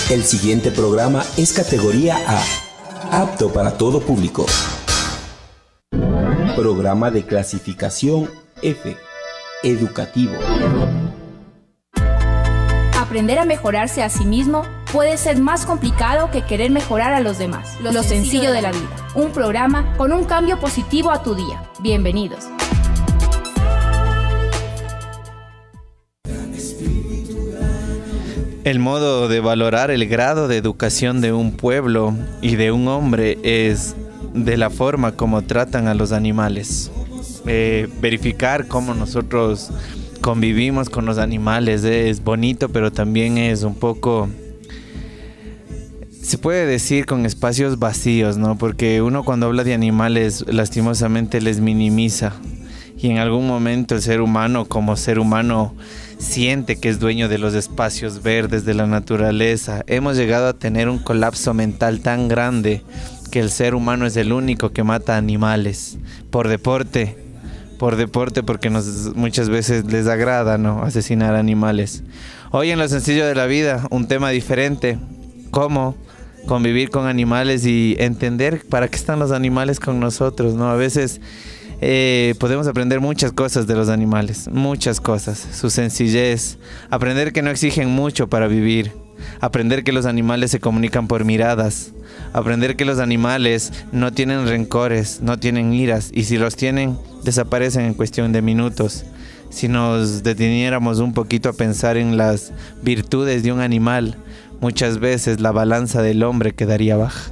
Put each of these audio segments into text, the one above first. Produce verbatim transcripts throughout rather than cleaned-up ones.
El siguiente programa es categoría A, apto para todo público. Programa de clasificación F, educativo. Aprender a mejorarse a sí mismo puede ser más complicado que querer mejorar a los demás. Lo, Lo sencillo, sencillo de la vida. Un programa con un cambio positivo a tu día. Bienvenidos. El modo de valorar el grado de educación de un pueblo y de un hombre es de la forma como tratan a los animales. Eh, verificar cómo nosotros convivimos con los animales es bonito, pero también es un poco, se puede decir, con espacios vacíos, ¿no? Porque uno cuando habla de animales lastimosamente les minimiza, y en algún momento el ser humano como ser humano siente que es dueño de los espacios verdes de la naturaleza. Hemos llegado a tener un colapso mental tan grande que el ser humano es el único que mata animales por deporte, por deporte porque nos, muchas veces les agrada, ¿no?, asesinar animales. Hoy en Lo Sencillo de la Vida, un tema diferente: cómo convivir con animales y entender para qué están los animales con nosotros, ¿no? A veces Eh, podemos aprender muchas cosas de los animales, muchas cosas, su sencillez, aprender que no exigen mucho para vivir, aprender que los animales se comunican por miradas, aprender que los animales no tienen rencores, no tienen iras, y si los tienen, desaparecen en cuestión de minutos. Si nos deteniéramos un poquito a pensar en las virtudes de un animal, muchas veces la balanza del hombre quedaría baja.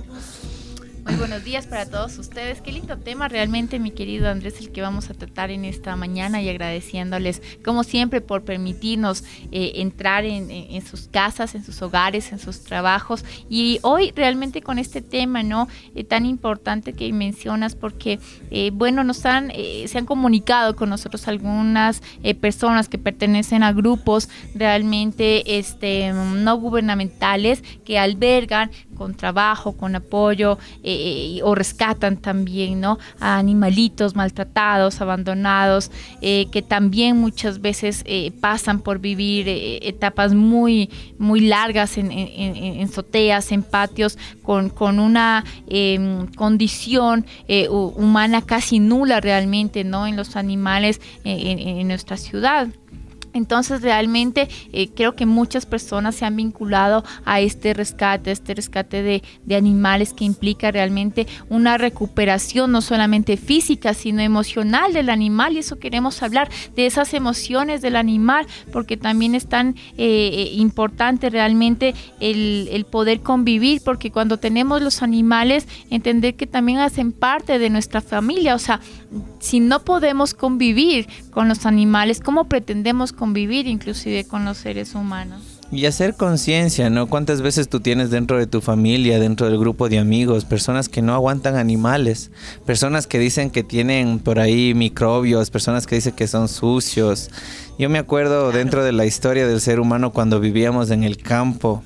Muy buenos días para todos ustedes. Qué lindo tema realmente, mi querido Andrés, el que vamos a tratar en esta mañana, y agradeciéndoles como siempre por permitirnos eh, entrar en, en, en sus casas, en sus hogares, en sus trabajos. Y hoy realmente con este tema, ¿no?, eh, tan importante que mencionas, porque eh, bueno, nos han eh, se han comunicado con nosotros algunas eh, personas que pertenecen a grupos realmente este no gubernamentales que albergan con trabajo, con apoyo eh, o rescatan también, ¿no?, a animalitos maltratados, abandonados, eh, que también muchas veces eh, pasan por vivir eh, etapas muy, muy largas en, en, en azoteas, en patios, con, con una eh, condición eh, humana casi nula realmente, ¿no?, en los animales eh, en, en nuestra ciudad. Entonces realmente eh, creo que muchas personas se han vinculado a este rescate, a este rescate de, de animales, que implica realmente una recuperación no solamente física, sino emocional del animal, y eso queremos hablar, de esas emociones del animal, porque también es tan eh, importante realmente el, el poder convivir, porque cuando tenemos los animales, entender que también hacen parte de nuestra familia. O sea, si no podemos convivir con los animales, ¿cómo pretendemos convivir inclusive con los seres humanos? Y hacer conciencia, ¿no? ¿Cuántas veces tú tienes dentro de tu familia, dentro del grupo de amigos, personas que no aguantan animales, personas que dicen que tienen por ahí microbios, personas que dicen que son sucios? Yo me acuerdo claro. dentro de la historia del ser humano, cuando vivíamos en el campo,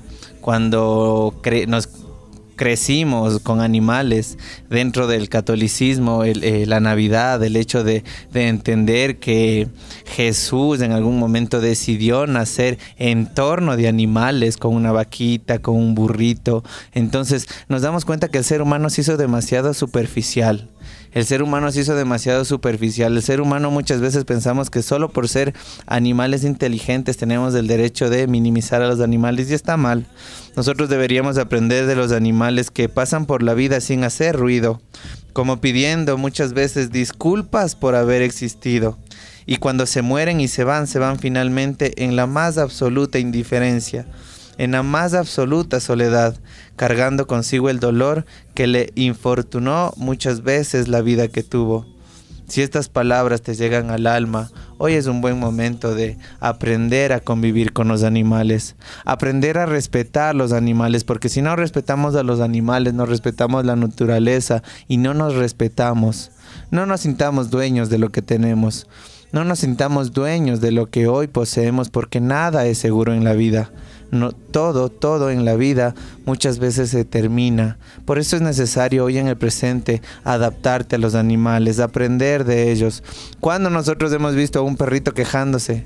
cuando cre- nos crecimos con animales, dentro del catolicismo, el, eh, la Navidad, el hecho de, de entender que Jesús en algún momento decidió nacer en torno de animales, con una vaquita, con un burrito. Entonces nos damos cuenta que el ser humano se hizo demasiado superficial. El ser humano se hizo demasiado superficial. El ser humano muchas veces pensamos que solo por ser animales inteligentes tenemos el derecho de minimizar a los animales, y está mal. Nosotros deberíamos aprender de los animales que pasan por la vida sin hacer ruido, como pidiendo muchas veces disculpas por haber existido. Y cuando se mueren y se van, se van finalmente en la más absoluta indiferencia, en la más absoluta soledad, cargando consigo el dolor que le infortunó muchas veces la vida que tuvo. Si estas palabras te llegan al alma, hoy es un buen momento de aprender a convivir con los animales, aprender a respetar los animales, porque si no respetamos a los animales, no respetamos la naturaleza y no nos respetamos, no nos sintamos dueños de lo que tenemos, no nos sintamos dueños de lo que hoy poseemos, porque nada es seguro en la vida. No, todo, todo en la vida muchas veces se termina. Por eso es necesario hoy en el presente adaptarte a los animales, aprender de ellos. ¿Cuándo nosotros hemos visto a un perrito quejándose?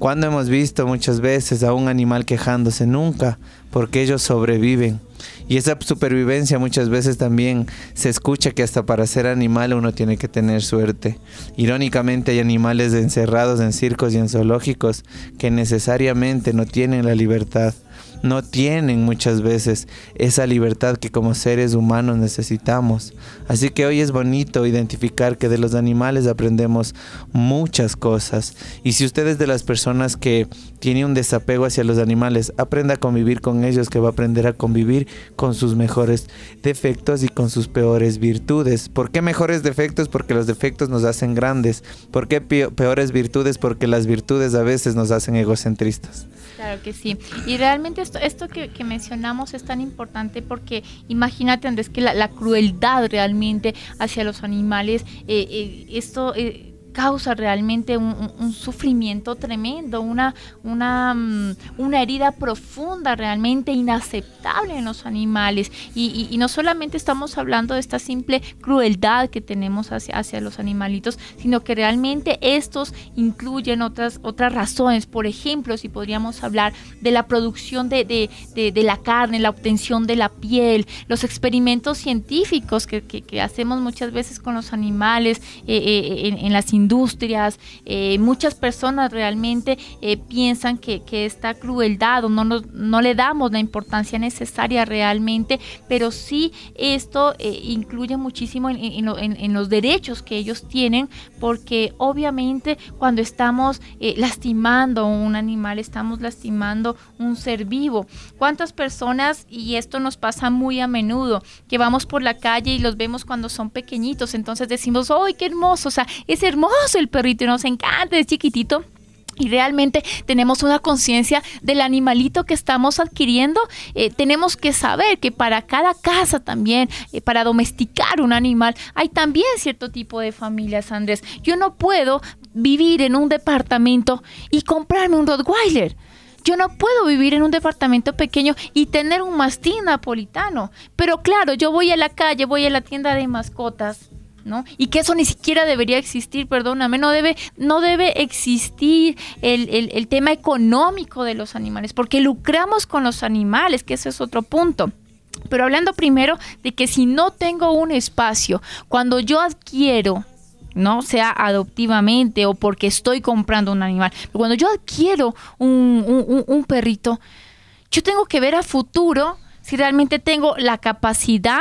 ¿Cuándo hemos visto muchas veces a un animal quejándose? Nunca, porque ellos sobreviven. Y esa supervivencia muchas veces también se escucha que hasta para ser animal uno tiene que tener suerte. Irónicamente hay animales encerrados en circos y en zoológicos que necesariamente no tienen la libertad. No tienen muchas veces esa libertad que como seres humanos necesitamos. Así que hoy es bonito identificar que de los animales aprendemos muchas cosas. Y si usted es de las personas que tiene un desapego hacia los animales, aprenda a convivir con ellos, que va a aprender a convivir con sus mejores defectos y con sus peores virtudes. ¿Por qué mejores defectos? Porque los defectos nos hacen grandes. ¿Por qué peores virtudes? Porque las virtudes a veces nos hacen egocentristas. Claro que sí. Y realmente esto, esto que, que mencionamos es tan importante porque imagínate, Andrés, que la, la crueldad realmente hacia los animales, eh, eh, esto... Eh, causa realmente un, un, un sufrimiento tremendo, una, una, um, una herida profunda realmente inaceptable en los animales. Y, y, y no solamente estamos hablando de esta simple crueldad que tenemos hacia, hacia los animalitos, sino que realmente estos incluyen otras, otras razones. Por ejemplo, si podríamos hablar de la producción de, de, de, de la carne, la obtención de la piel, los experimentos científicos que, que, que hacemos muchas veces con los animales eh, eh, en, en las industrias. Eh, muchas personas realmente eh, piensan que, que esta crueldad o no, no, no le damos la importancia necesaria realmente, pero sí esto eh, incluye muchísimo en, en, en, en los derechos que ellos tienen, porque obviamente cuando estamos eh, lastimando un animal, estamos lastimando un ser vivo. ¿Cuántas personas, y esto nos pasa muy a menudo, que vamos por la calle y los vemos cuando son pequeñitos, entonces decimos, ¡ay, qué hermoso! O sea, es hermoso el perrito y nos encanta, es chiquitito, y realmente tenemos una conciencia del animalito que estamos adquiriendo. Eh, tenemos que saber que para cada casa también, eh, para domesticar un animal, hay también cierto tipo de familias, Andrés. Yo no puedo vivir en un departamento y comprarme un Rottweiler. Yo no puedo vivir en un departamento pequeño y tener un mastín napolitano. Pero claro, yo voy a la calle, voy a la tienda de mascotas, ¿no? Y que eso ni siquiera debería existir, perdóname, no debe, no debe existir el, el, el tema económico de los animales, porque lucramos con los animales, que ese es otro punto. Pero hablando primero de que si no tengo un espacio, cuando yo adquiero, no sea adoptivamente o porque estoy comprando un animal, pero cuando yo adquiero un, un, un perrito, yo tengo que ver a futuro si realmente tengo la capacidad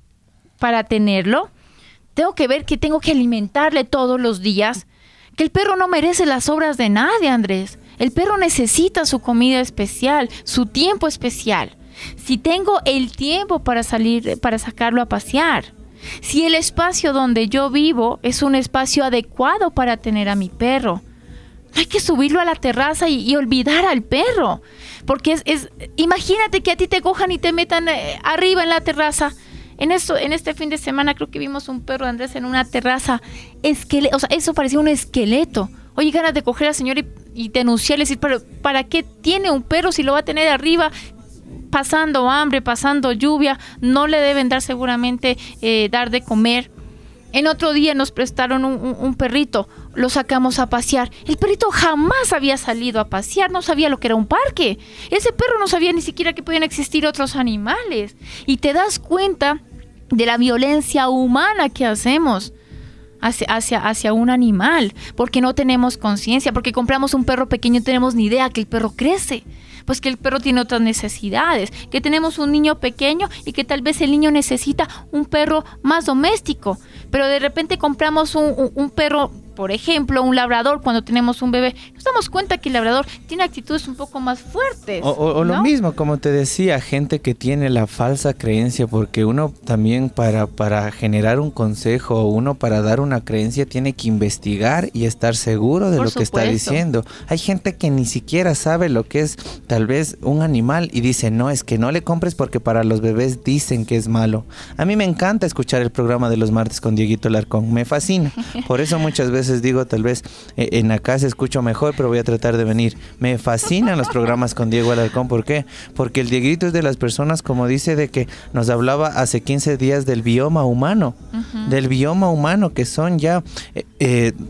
para tenerlo. Tengo que ver que tengo que alimentarle todos los días, que el perro no merece las obras de nadie, Andrés. El perro necesita su comida especial, su tiempo especial. Si tengo el tiempo para salir, para sacarlo a pasear. Si el espacio donde yo vivo es un espacio adecuado para tener a mi perro. No hay que subirlo a la terraza y, y olvidar al perro. Porque es, es, imagínate que a ti te cojan y te metan eh, arriba en la terraza. En, esto, en este fin de semana creo que vimos un perro, Andrés, en una terraza, esqueleto, o sea, eso parecía un esqueleto. Oye, ganas de coger al señor y, y denunciarle, decir, ¿para, ¿para qué tiene un perro si lo va a tener arriba, pasando hambre, pasando lluvia? No le deben dar seguramente, eh, dar de comer. En otro día nos prestaron un, un, un perrito, lo sacamos a pasear. El perrito jamás había salido a pasear, no sabía lo que era un parque. Ese perro no sabía ni siquiera que podían existir otros animales. Y te das cuenta de la violencia humana que hacemos hacia, hacia, hacia un animal, porque no tenemos conciencia, porque compramos un perro pequeño y no tenemos ni idea que el perro crece, pues que el perro tiene otras necesidades, que tenemos un niño pequeño y que tal vez el niño necesita un perro más doméstico, pero de repente compramos un, un, un perro, por ejemplo, un labrador, cuando tenemos un bebé, nos damos cuenta que el labrador tiene actitudes un poco más fuertes. O, o, o ¿no? Lo mismo, como te decía, gente que tiene la falsa creencia, porque uno también para, para generar un consejo, uno para dar una creencia tiene que investigar y estar seguro de Por lo que supuesto. está diciendo. Hay gente que ni siquiera sabe lo que es tal vez un animal y dice, no, es que no le compres porque para los bebés dicen que es malo. A mí me encanta escuchar el programa de los martes con Dieguito Alarcón, me fascina. Por eso muchas veces digo, tal vez eh, en la casa escucho mejor, pero voy a tratar de venir. Me fascinan los programas con Diego Alarcón. ¿Por qué? Porque el Dieguito es de las personas, como dice, de que nos hablaba hace quince días del bioma humano, uh-huh. del bioma humano, que son ya... Eh, eh,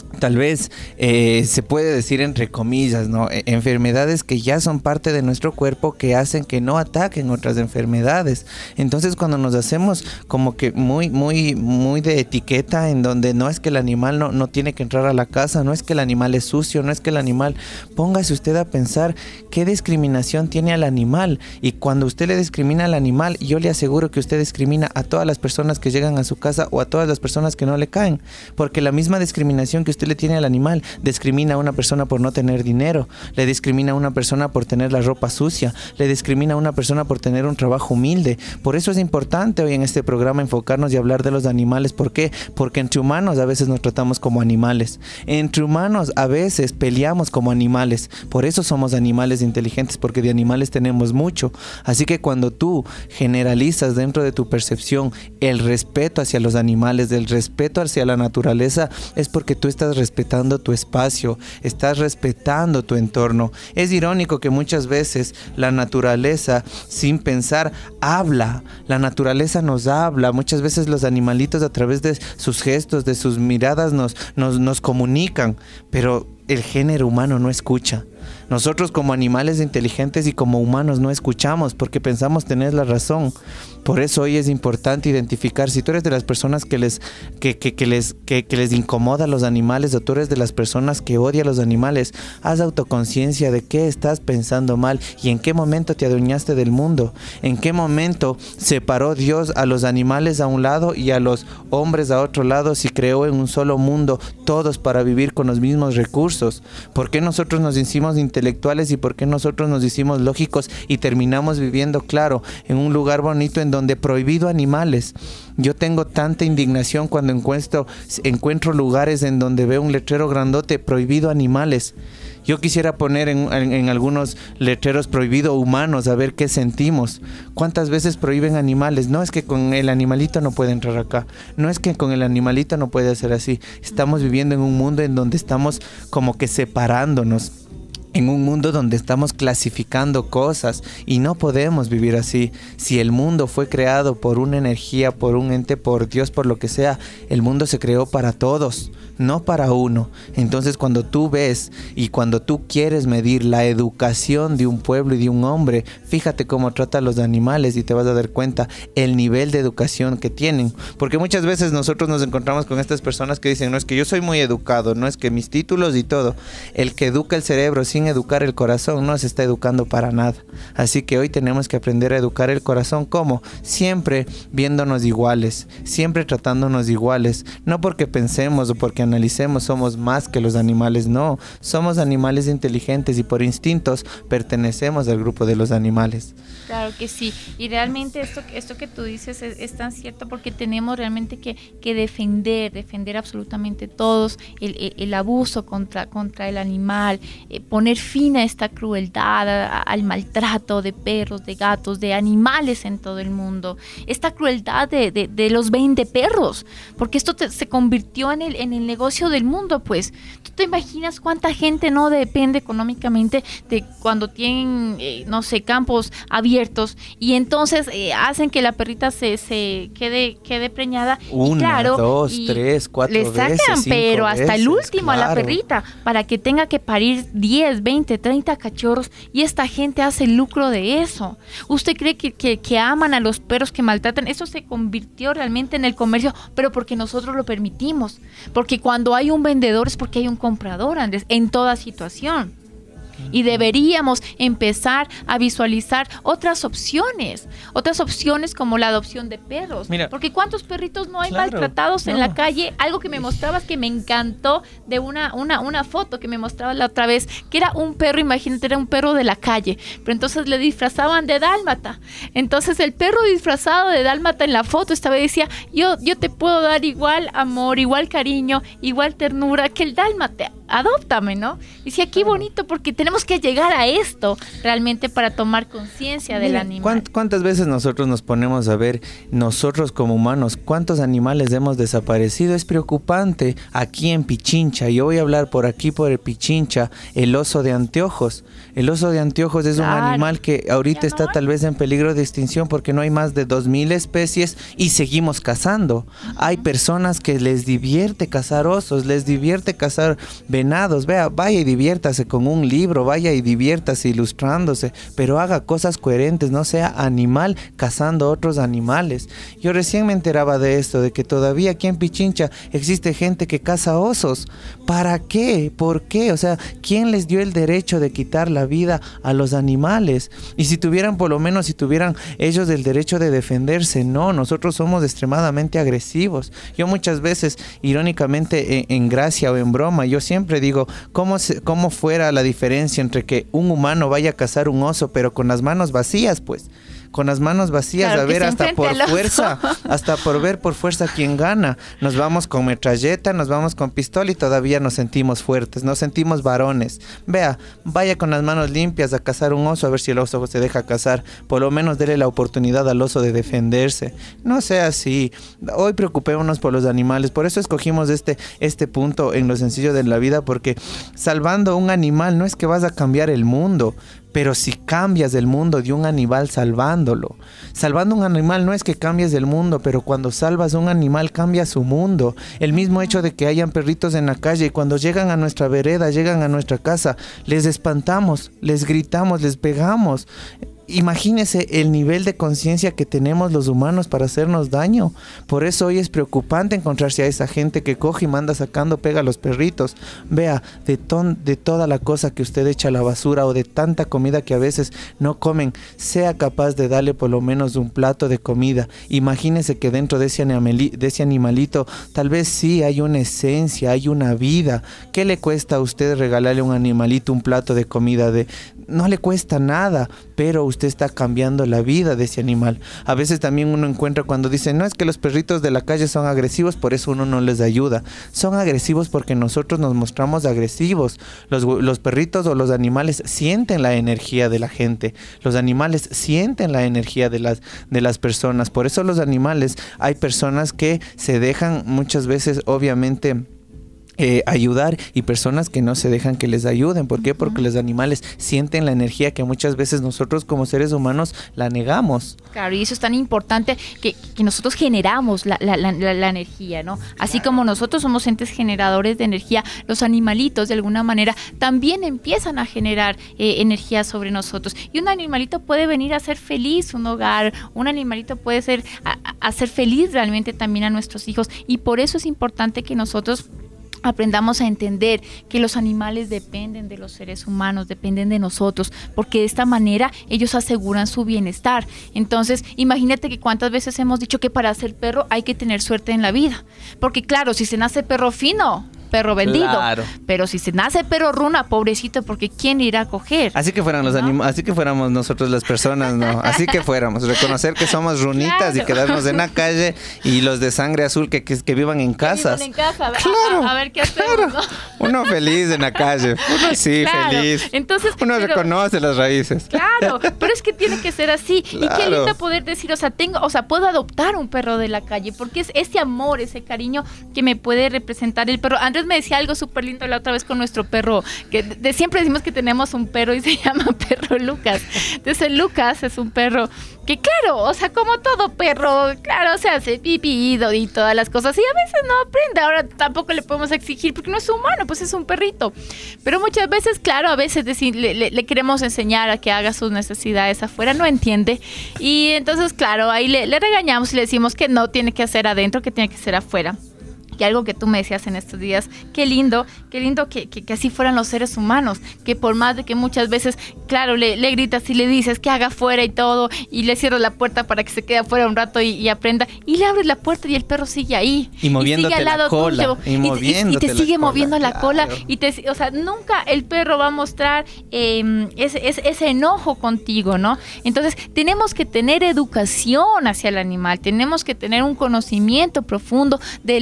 tal vez eh, se puede decir entre comillas, ¿no? E- enfermedades que ya son parte de nuestro cuerpo que hacen que no ataquen otras enfermedades. Entonces cuando nos hacemos como que muy, muy, muy de etiqueta, en donde no es que el animal no, no tiene que entrar a la casa, no es que el animal es sucio, no es que el animal, póngase usted a pensar qué discriminación tiene al animal, y cuando usted le discrimina al animal, yo le aseguro que usted discrimina a todas las personas que llegan a su casa o a todas las personas que no le caen, porque la misma discriminación que usted le tiene al animal, discrimina a una persona por no tener dinero, le discrimina a una persona por tener la ropa sucia, le discrimina a una persona por tener un trabajo humilde. Por eso es importante hoy en este programa enfocarnos y hablar de los animales. ¿Por qué? Porque entre humanos a veces nos tratamos como animales, entre humanos a veces peleamos como animales. Por eso somos animales inteligentes, porque de animales tenemos mucho. Así que cuando tú generalizas dentro de tu percepción el respeto hacia los animales, el respeto hacia la naturaleza, es porque tú estás respetando tu espacio, estás respetando tu entorno. Es irónico que muchas veces la naturaleza, sin pensar, habla. La naturaleza nos habla. Muchas veces los animalitos, a través de sus gestos, de sus miradas, nos, nos, nos comunican, pero el género humano no escucha. Nosotros como animales inteligentes y como humanos no escuchamos porque pensamos tener la razón. Por eso hoy es importante identificar si tú eres de las personas que les, que, que, que les, que, que les incomoda a los animales, o tú eres de las personas que odia a los animales. Haz autoconciencia de qué estás pensando mal y en qué momento te adueñaste del mundo. En qué momento separó Dios a los animales a un lado y a los hombres a otro lado, si creó en un solo mundo todos para vivir con los mismos recursos. ¿Por qué nosotros nos hicimos intelectuales y por qué nosotros nos hicimos lógicos y terminamos viviendo, claro, en un lugar bonito en donde prohibido animales? Yo tengo tanta indignación cuando encuentro, encuentro lugares en donde veo un letrero grandote, prohibido animales. Yo quisiera poner en, en, en algunos letreros prohibido humanos, a ver qué sentimos. ¿Cuántas veces prohíben animales? No es que con el animalito no puede entrar acá. No es que con el animalito no puede hacer así. Estamos viviendo en un mundo en donde estamos como que separándonos. En un mundo donde estamos clasificando cosas y no podemos vivir así. Si el mundo fue creado por una energía, por un ente, por Dios, por lo que sea, el mundo se creó para todos, no para uno. Entonces cuando tú ves y cuando tú quieres medir la educación de un pueblo y de un hombre, fíjate cómo trata a los animales y te vas a dar cuenta el nivel de educación que tienen. Porque muchas veces nosotros nos encontramos con estas personas que dicen, no es que yo soy muy educado, no es que mis títulos y todo. El que educa el cerebro sin educar el corazón no se está educando para nada. Así que hoy tenemos que aprender a educar el corazón. ¿Cómo? Siempre viéndonos iguales, siempre tratándonos iguales. No porque pensemos o porque analicemos somos más que los animales, no. Somos animales inteligentes y por instintos pertenecemos al grupo de los animales. Claro que sí, y realmente esto, esto que tú dices es, es tan cierto, porque tenemos realmente que, que defender, defender absolutamente todos el, el, el abuso contra, contra el animal, eh, poner fin a esta crueldad, a, al maltrato de perros, de gatos, de animales en todo el mundo, esta crueldad de, de, de los veinte perros, porque esto te, se convirtió en el, en el negocio del mundo. Pues tú te imaginas cuánta gente no depende económicamente de cuando tienen, eh, no sé, campos abiertos, y entonces eh, hacen que la perrita se, se quede, quede preñada. Una, y claro, dos, y tres, cuatro le sacan, veces, pero hasta veces, el último, claro, a la perrita, para que tenga que parir diez, veinte, treinta cachorros, y esta gente hace lucro de eso. ¿Usted cree que, que, que aman a los perros que maltratan? Eso se convirtió realmente en el comercio, pero porque nosotros lo permitimos. Porque cuando hay un vendedor es porque hay un comprador, Andrés, en toda situación. Y deberíamos empezar a visualizar otras opciones, otras opciones como la adopción de perros. Mira, porque ¿cuántos perritos no hay claro, maltratados no. en la calle? Algo que me mostrabas que me encantó de una, una, una foto que me mostraba la otra vez, que era un perro, imagínate, era un perro de la calle, pero entonces le disfrazaban de dálmata. Entonces el perro disfrazado de dálmata en la foto esta vez decía, yo, yo te puedo dar igual amor, igual cariño, igual ternura que el dálmata. adóptame, ¿no? Y decía, qué bonito, porque tenemos que llegar a esto realmente para tomar conciencia del animal. ¿cuánt- ¿Cuántas veces nosotros nos ponemos a ver, nosotros como humanos, cuántos animales hemos desaparecido? Es preocupante. Aquí en Pichincha, yo voy a hablar por aquí, por el Pichincha, el oso de anteojos. El oso de anteojos es Claro. un animal que ahorita Ya está no hay. tal vez en peligro de extinción porque no hay más de dos mil especies y seguimos cazando. Hay personas que les divierte cazar osos, les divierte cazar venados. Vea, vaya y diviértase con un libro, vaya y diviértase ilustrándose, pero haga cosas coherentes, no sea animal cazando otros animales. Yo recién me enteraba de esto, de que todavía aquí en Pichincha existe gente que caza osos. ¿Para qué? ¿Por qué? O sea, ¿quién les dio el derecho de quitar la vida a los animales? Y si tuvieran, por lo menos, si tuvieran ellos el derecho de defenderse, no, nosotros somos extremadamente agresivos. Yo muchas veces, irónicamente, en, en gracia o en broma, yo siempre digo, ¿cómo, se, ¿cómo fuera la diferencia entre que un humano vaya a cazar un oso, pero con las manos vacías, pues? Con las manos vacías, Claro, a que ver, se hasta enfrente por al oso. fuerza, hasta por ver por fuerza quién gana. Nos vamos con metralleta, nos vamos con pistola y todavía nos sentimos fuertes, nos sentimos varones. Vea, vaya con las manos limpias a cazar un oso, a ver si el oso se deja cazar. Por lo menos dele la oportunidad al oso de defenderse. No sea así. Hoy preocupémonos por los animales. Por eso escogimos este, este punto en lo sencillo de la vida, porque salvando un animal no es que vas a cambiar el mundo, pero si cambias el mundo de un animal salvándolo. Salvando un animal no es que cambies el mundo, pero cuando salvas un animal cambia su mundo. El mismo hecho de que hayan perritos en la calle y cuando llegan a nuestra vereda, llegan a nuestra casa, les espantamos, les gritamos, les pegamos. Imagínese el nivel de conciencia que tenemos los humanos para hacernos daño. Por eso hoy es preocupante encontrarse a esa gente que coge y manda sacando pega a los perritos. Vea, de, ton, de toda la cosa que usted echa a la basura o de tanta comida que a veces no comen, sea capaz de darle por lo menos un plato de comida. Imagínese que dentro de ese, animali, de ese animalito tal vez sí hay una esencia, hay una vida. ¿Qué le cuesta a usted regalarle a un animalito un plato de comida? De, no le cuesta nada, pero usted está cambiando la vida de ese animal. A veces también uno encuentra cuando dicen, no, es que los perritos de la calle son agresivos, por eso uno no les ayuda. Son agresivos porque nosotros nos mostramos agresivos. Los, los perritos o los animales sienten la energía de la gente. Los animales sienten la energía de las, de las personas. Por eso los animales, hay personas que se dejan muchas veces, obviamente, Eh, ayudar y personas que no se dejan que les ayuden. ¿Por qué? Porque los animales sienten la energía que muchas veces nosotros como seres humanos la negamos. Claro, y eso es tan importante que, que nosotros generamos la, la, la, la energía, ¿no? Así como nosotros somos entes generadores de energía, los animalitos de alguna manera también empiezan a generar eh, energía sobre nosotros. Y un animalito puede venir a hacer feliz un hogar, un animalito puede ser a, a hacer feliz realmente también a nuestros hijos. Y por eso es importante que nosotros aprendamos a entender que los animales dependen de los seres humanos, dependen de nosotros, porque de esta manera ellos aseguran su bienestar. Entonces, imagínate que cuántas veces hemos dicho que para ser perro hay que tener suerte en la vida, porque claro, si se nace perro fino, perro vendido, Claro. pero si se nace perro runa, pobrecito, porque ¿quién irá a coger? Así que fueran los ¿No? anima- así que fuéramos nosotros las personas, ¿no? Así que fuéramos, reconocer que somos runitas Claro. y quedarnos en la calle y los de sangre azul que, que, que vivan en casas. Que vivan en casa, a ver, Claro, a, a ver qué hacemos, claro. ¿no? Uno feliz en la calle, uno sí, Claro. feliz. Entonces, uno pero- reconoce las raíces. Claro, pero es que tiene que ser así. Y qué Claro. lindo poder decir, o sea, tengo, o sea, puedo adoptar un perro de la calle, porque es ese amor, ese cariño que me puede representar el perro. Andrés me decía algo súper lindo la otra vez con nuestro perro, que de, de siempre decimos que tenemos un perro y se llama perro Lucas. Entonces Lucas es un perro que claro, o sea, como todo perro, claro, se hace pipí y todas las cosas y a veces no aprende. Ahora tampoco le podemos exigir porque no es humano, pues es un perrito. Pero muchas veces, claro, a veces decir, le, le, le queremos enseñar a que haga sus necesidades afuera, no entiende. Y entonces, claro, ahí le, le regañamos y le decimos que no tiene que hacer adentro, que tiene que hacer afuera. Y algo que tú me decías en estos días, qué lindo, qué lindo que, que, que así fueran los seres humanos, que por más de que muchas veces, claro, le, le gritas y le dices que haga afuera y todo, y le cierras la puerta para que se quede afuera un rato y, y aprenda, y le abres la puerta y el perro sigue ahí. Y moviéndote sigue al lado la cola, tuyo, y y, moviéndote y te la sigue cola, moviendo la claro. cola, y te, o sea, nunca el perro va a mostrar eh, ese, ese, ese enojo contigo, ¿no? Entonces, tenemos que tener educación hacia el animal, tenemos que tener un conocimiento profundo de las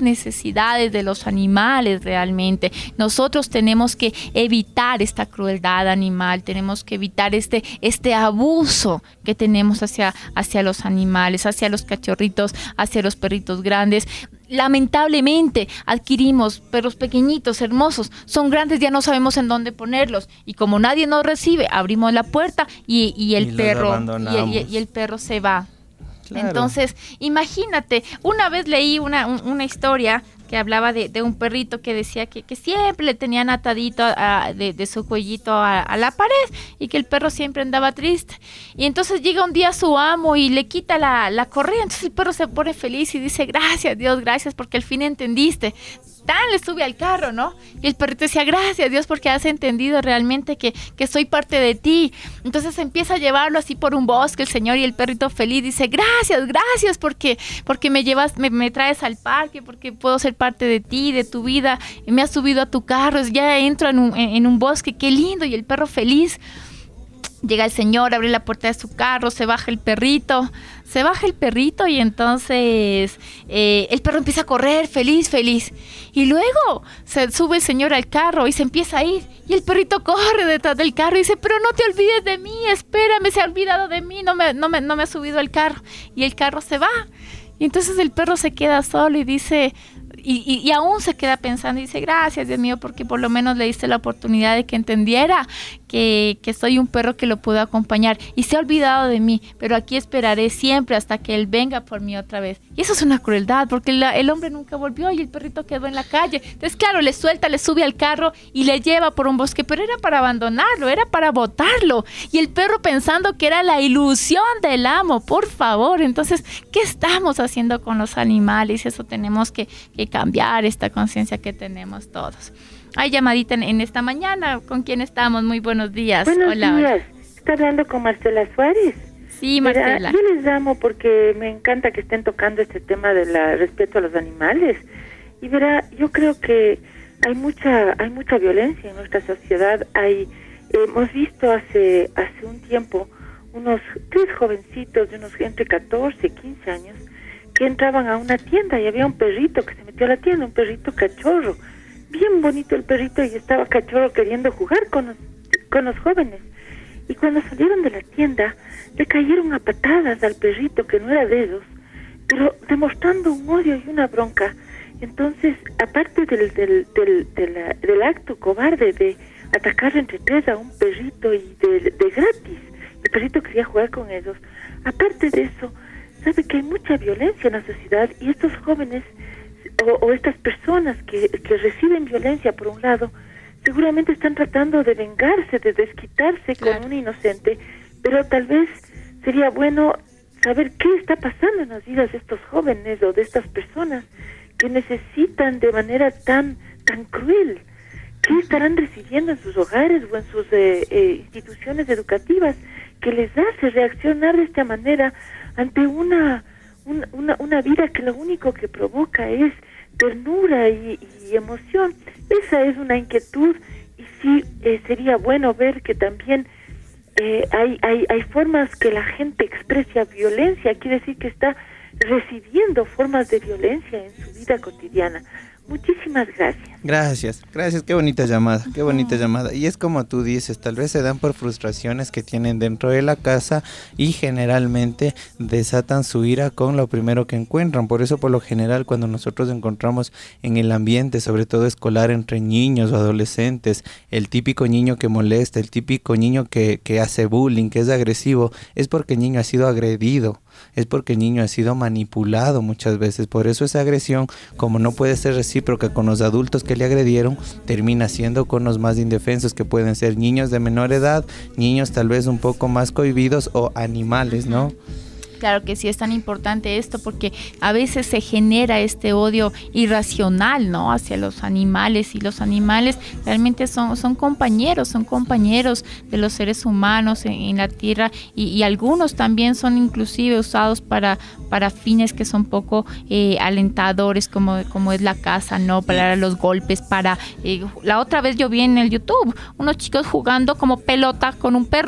necesidades de los animales realmente. Nosotros tenemos que evitar esta crueldad animal, tenemos que evitar este, este abuso que tenemos hacia, hacia los animales, hacia los cachorritos, hacia los perritos grandes. Lamentablemente adquirimos perros pequeñitos, hermosos, son grandes, ya no sabemos en dónde ponerlos, y como nadie nos recibe, abrimos la puerta y, y el y perro y, y, y el perro se va. Claro. Entonces, imagínate, una vez leí una, un, una historia que hablaba de, de un perrito que decía que, que siempre le tenían atadito a, de, de su cuellito a, a la pared, y que el perro siempre andaba triste. Y entonces llega un día su amo y le quita la, la correa, entonces el perro se pone feliz y dice: gracias Dios, gracias porque al fin entendiste. Tan le sube al carro, ¿no? Y el perrito decía: gracias Dios porque has entendido realmente que, que soy parte de ti. Entonces empieza a llevarlo así por un bosque el señor, y el perrito feliz dice: gracias, gracias porque, porque me llevas, me, me traes al parque, porque puedo ser parte de ti, de tu vida, y me has subido a tu carro, ya entro en un, en un bosque, qué lindo. Y el perro feliz. Llega el señor, abre la puerta de su carro, se baja el perrito, se baja el perrito y entonces eh, el perro empieza a correr feliz, feliz. Y luego se sube el señor al carro y se empieza a ir. Y el perrito corre detrás del carro y dice: pero no te olvides de mí, espérame, se ha olvidado de mí, no me, no me, no me ha subido al carro. Y el carro se va. Y entonces el perro se queda solo y dice... Y, y, y aún se queda pensando y dice: gracias Dios mío porque por lo menos le diste la oportunidad de que entendiera que, que soy un perro que lo puedo acompañar, y se ha olvidado de mí, pero aquí esperaré siempre hasta que él venga por mí otra vez. Y eso es una crueldad porque la, el hombre nunca volvió y el perrito quedó en la calle. Entonces claro, le suelta, le sube al carro y le lleva por un bosque, pero era para abandonarlo, era para botarlo, y el perro pensando que era la ilusión del amo. Por favor, entonces, ¿qué estamos haciendo con los animales? Eso tenemos que, que cambiar, esta conciencia que tenemos todos. Hay llamadita en, en esta mañana. ¿Con quién estamos? Muy buenos días. Buenos hola, días. hola. ¿Está hablando con Marcela Suárez? Sí, Marcela. Yo les llamo porque me encanta que estén tocando este tema del respeto a los animales. Y verá, yo creo que hay mucha hay mucha violencia en nuestra sociedad. Hay hemos visto hace hace un tiempo unos tres jovencitos de unos entre catorce, quince años que entraban a una tienda y había un perrito que se metió a la tienda, un perrito cachorro, bien bonito el perrito, y estaba cachorro queriendo jugar con los, con los jóvenes. Y cuando salieron de la tienda, le cayeron a patadas al perrito, que no era de ellos, pero demostrando un odio y una bronca. Entonces, aparte del, del, del, del, del acto cobarde de atacar entre tres a un perrito y de, de gratis, el perrito quería jugar con ellos, aparte de eso, sabe que hay mucha violencia en la sociedad, y estos jóvenes o, o estas personas que, que reciben violencia por un lado, seguramente están tratando de vengarse, de desquitarse claro. con un inocente, pero tal vez sería bueno saber qué está pasando en las vidas de estos jóvenes o de estas personas que necesitan de manera tan, tan cruel. ¿Qué estarán recibiendo en sus hogares o en sus eh, eh, instituciones educativas que les hace reaccionar de esta manera ante una, una, una, una vida que lo único que provoca es ternura y, y emoción? Esa es una inquietud, y sí eh, sería bueno ver que también eh, hay, hay, hay formas que la gente expresa violencia, quiere decir que está recibiendo formas de violencia en su vida cotidiana. Muchísimas gracias. Gracias, gracias, qué bonita llamada, qué bonita llamada. Y es como tú dices, tal vez se dan por frustraciones que tienen dentro de la casa y generalmente desatan su ira con lo primero que encuentran. Por eso, por lo general, cuando nosotros encontramos en el ambiente, sobre todo escolar, entre niños o adolescentes, el típico niño que molesta, el típico niño que, que hace bullying, que es agresivo, es porque el niño ha sido agredido, es porque el niño ha sido manipulado muchas veces. Por eso esa agresión, como no puede ser recíproca con los adultos que le agredieron, termina siendo con los más indefensos, que pueden ser niños de menor edad, niños tal vez un poco más cohibidos o animales, ¿no? Claro que sí es tan importante esto, porque a veces se genera este odio irracional, ¿no?, hacia los animales, y los animales realmente son, son compañeros, son compañeros de los seres humanos en, en la tierra, y, y algunos también son inclusive usados para, para fines que son poco eh, alentadores, como, como es la caza, ¿no?, para los golpes, para... Eh, la otra vez yo vi en el YouTube unos chicos jugando como pelota con un perro.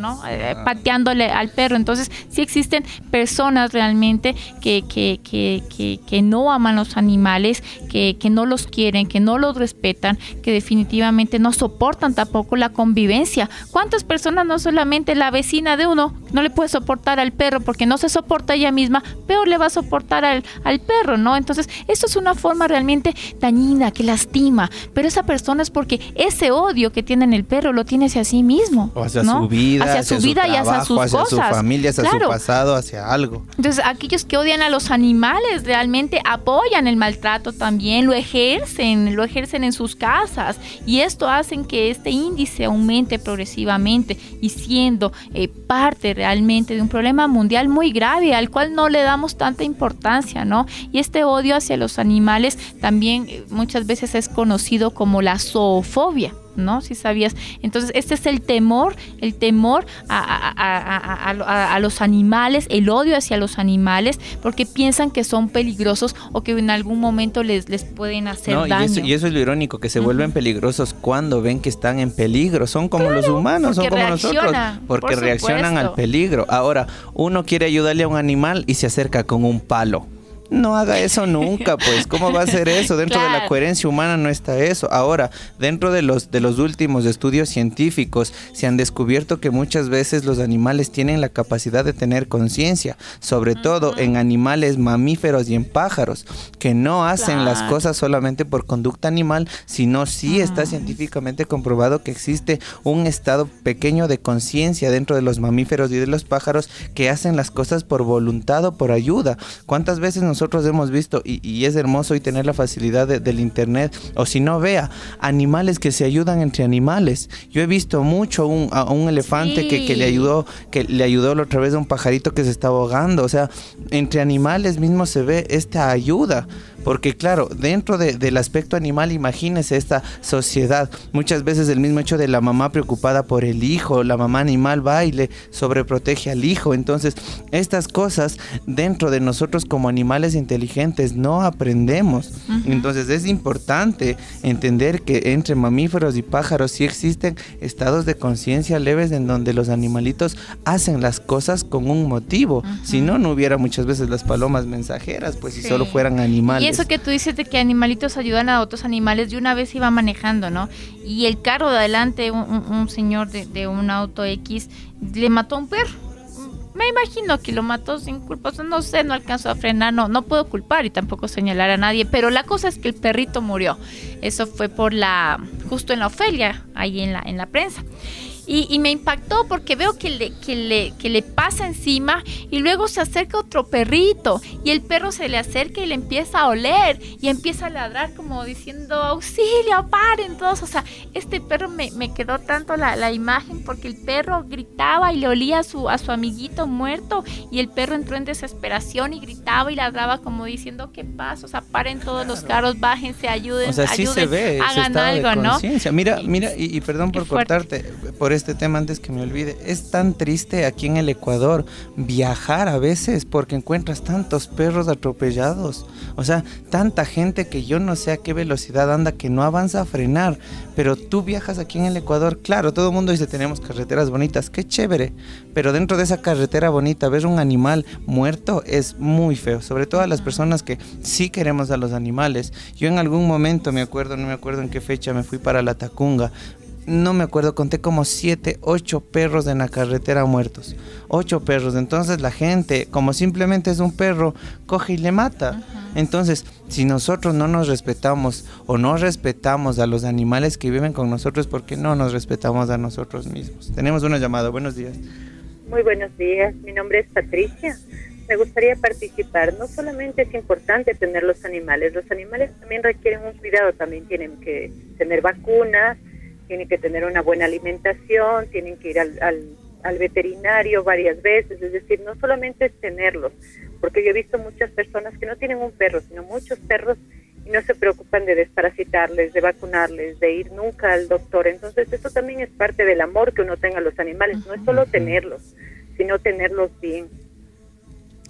¿no? Eh, pateándole al perro. Entonces, sí existen personas realmente que, que, que, que, que no aman los animales, que, que no los quieren, que no los respetan, que definitivamente no soportan tampoco la convivencia. ¿Cuántas personas, no solamente la vecina de uno, no le puede soportar al perro porque no se soporta ella misma, peor le va a soportar al, al perro, ¿no? Entonces, esto es una forma realmente dañina, que lastima, pero esa persona es porque ese odio que tiene en el perro lo tiene hacia sí mismo, o hacia ¿no? su vida, hacia, hacia su su vida trabajo, y hacia sus hacia cosas, su familia, hacia claro. su pasado, hacia algo. Entonces, aquellos que odian a los animales realmente apoyan el maltrato también, lo ejercen, lo ejercen en sus casas, y esto hace que este índice aumente progresivamente y siendo eh, parte realmente de un problema mundial muy grave al cual no le damos tanta importancia, ¿no? Y este odio hacia los animales también eh, muchas veces es conocido como la zoofobia, ¿no? Si sabías. Entonces, este es el temor, el temor a, a, a, a, a, a los animales, el odio hacia los animales, porque piensan que son peligrosos o que en algún momento les, les pueden hacer no, daño. Y eso, y eso es lo irónico, que se uh-huh. vuelven peligrosos cuando ven que están en peligro. Son como claro, los humanos, son como nosotros, porque por reaccionan al peligro. Ahora, uno quiere ayudarle a un animal y se acerca con un palo. No haga eso nunca, pues. ¿Cómo va a ser eso? Dentro claro. de la coherencia humana no está eso. Ahora, dentro de los, de los últimos estudios científicos, se han descubierto que muchas veces los animales tienen la capacidad de tener conciencia, sobre uh-huh. todo en animales mamíferos y en pájaros, que no hacen claro. las cosas solamente por conducta animal, sino sí uh-huh. está científicamente comprobado que existe un estado pequeño de conciencia dentro de los mamíferos y de los pájaros que hacen las cosas por voluntad o por ayuda. ¿Cuántas veces nosotros Nosotros hemos visto, y, y es hermoso hoy tener la facilidad de, del internet, o si no, vea, animales que se ayudan entre animales? Yo he visto mucho un, a un elefante sí. que, que le ayudó, que le ayudó la otra vez a un pajarito que se estaba ahogando. O sea, entre animales mismos se ve esta ayuda. Porque claro, dentro de, del aspecto animal, imagínese esta sociedad. Muchas veces el mismo hecho de la mamá preocupada por el hijo, la mamá animal va y le sobreprotege al hijo. Entonces, estas cosas dentro de nosotros como animales inteligentes no aprendemos. Uh-huh. Entonces, es importante entender que entre mamíferos y pájaros sí existen estados de conciencia leves en donde los animalitos hacen las cosas con un motivo. Uh-huh. Si no, no hubiera muchas veces las palomas mensajeras, pues si sí. solo fueran animales. Y eso que tú dices de que animalitos ayudan a otros animales, yo una vez iba manejando, ¿no? Y el carro de adelante, un, un, un señor de, de un auto X, le mató a un perro. Me imagino que lo mató sin culpa, o sea, no sé, no alcanzó a frenar, no, no puedo culpar y tampoco señalar a nadie, pero la cosa es que el perrito murió. Eso fue por la, justo en la Ofelia, ahí en la, en la prensa. Y, y me impactó porque veo que le, que, le, que le pasa encima y luego se acerca otro perrito y el perro se le acerca y le empieza a oler y empieza a ladrar como diciendo auxilio, paren todos. O sea, este perro me, me quedó tanto la, la imagen porque el perro gritaba y le olía a su, a su amiguito muerto y el perro entró en desesperación y gritaba y ladraba como diciendo ¿qué pasa? O sea, paren todos los carros, bájense, ayuden, o sea, sí ayuden, se ve hagan algo, ¿no? Mira, mira, y, y perdón por cortarte por este tema antes que me olvide, es tan triste aquí en el Ecuador viajar a veces porque encuentras tantos perros atropellados, o sea, tanta gente que yo no sé a qué velocidad anda, que no avanza a frenar, pero tú viajas aquí en el Ecuador, claro, todo el mundo dice tenemos carreteras bonitas, qué chévere, pero dentro de esa carretera bonita ver un animal muerto es muy feo, sobre todo a las personas que sí queremos a los animales. Yo en algún momento, me acuerdo, no me acuerdo en qué fecha, me fui para la Tacunga, no me acuerdo, conté como siete, ocho perros en la carretera muertos, ocho perros. Entonces la gente, como simplemente es un perro, coge y le mata. Uh-huh. Entonces, si nosotros no nos respetamos o no respetamos a los animales que viven con nosotros, ¿por qué no nos respetamos a nosotros mismos? Tenemos una llamada, buenos días. Muy buenos días, mi nombre es Patricia. Me gustaría participar. No solamente es importante tener los animales, los animales también requieren un cuidado, también tienen que tener vacunas, tienen que tener una buena alimentación, tienen que ir al, al, al veterinario varias veces, es decir, no solamente es tenerlos, porque yo he visto muchas personas que no tienen un perro, sino muchos perros y no se preocupan de desparasitarles, de vacunarles, de ir nunca al doctor. Entonces eso también es parte del amor que uno tenga a los animales, no es solo tenerlos, sino tenerlos bien.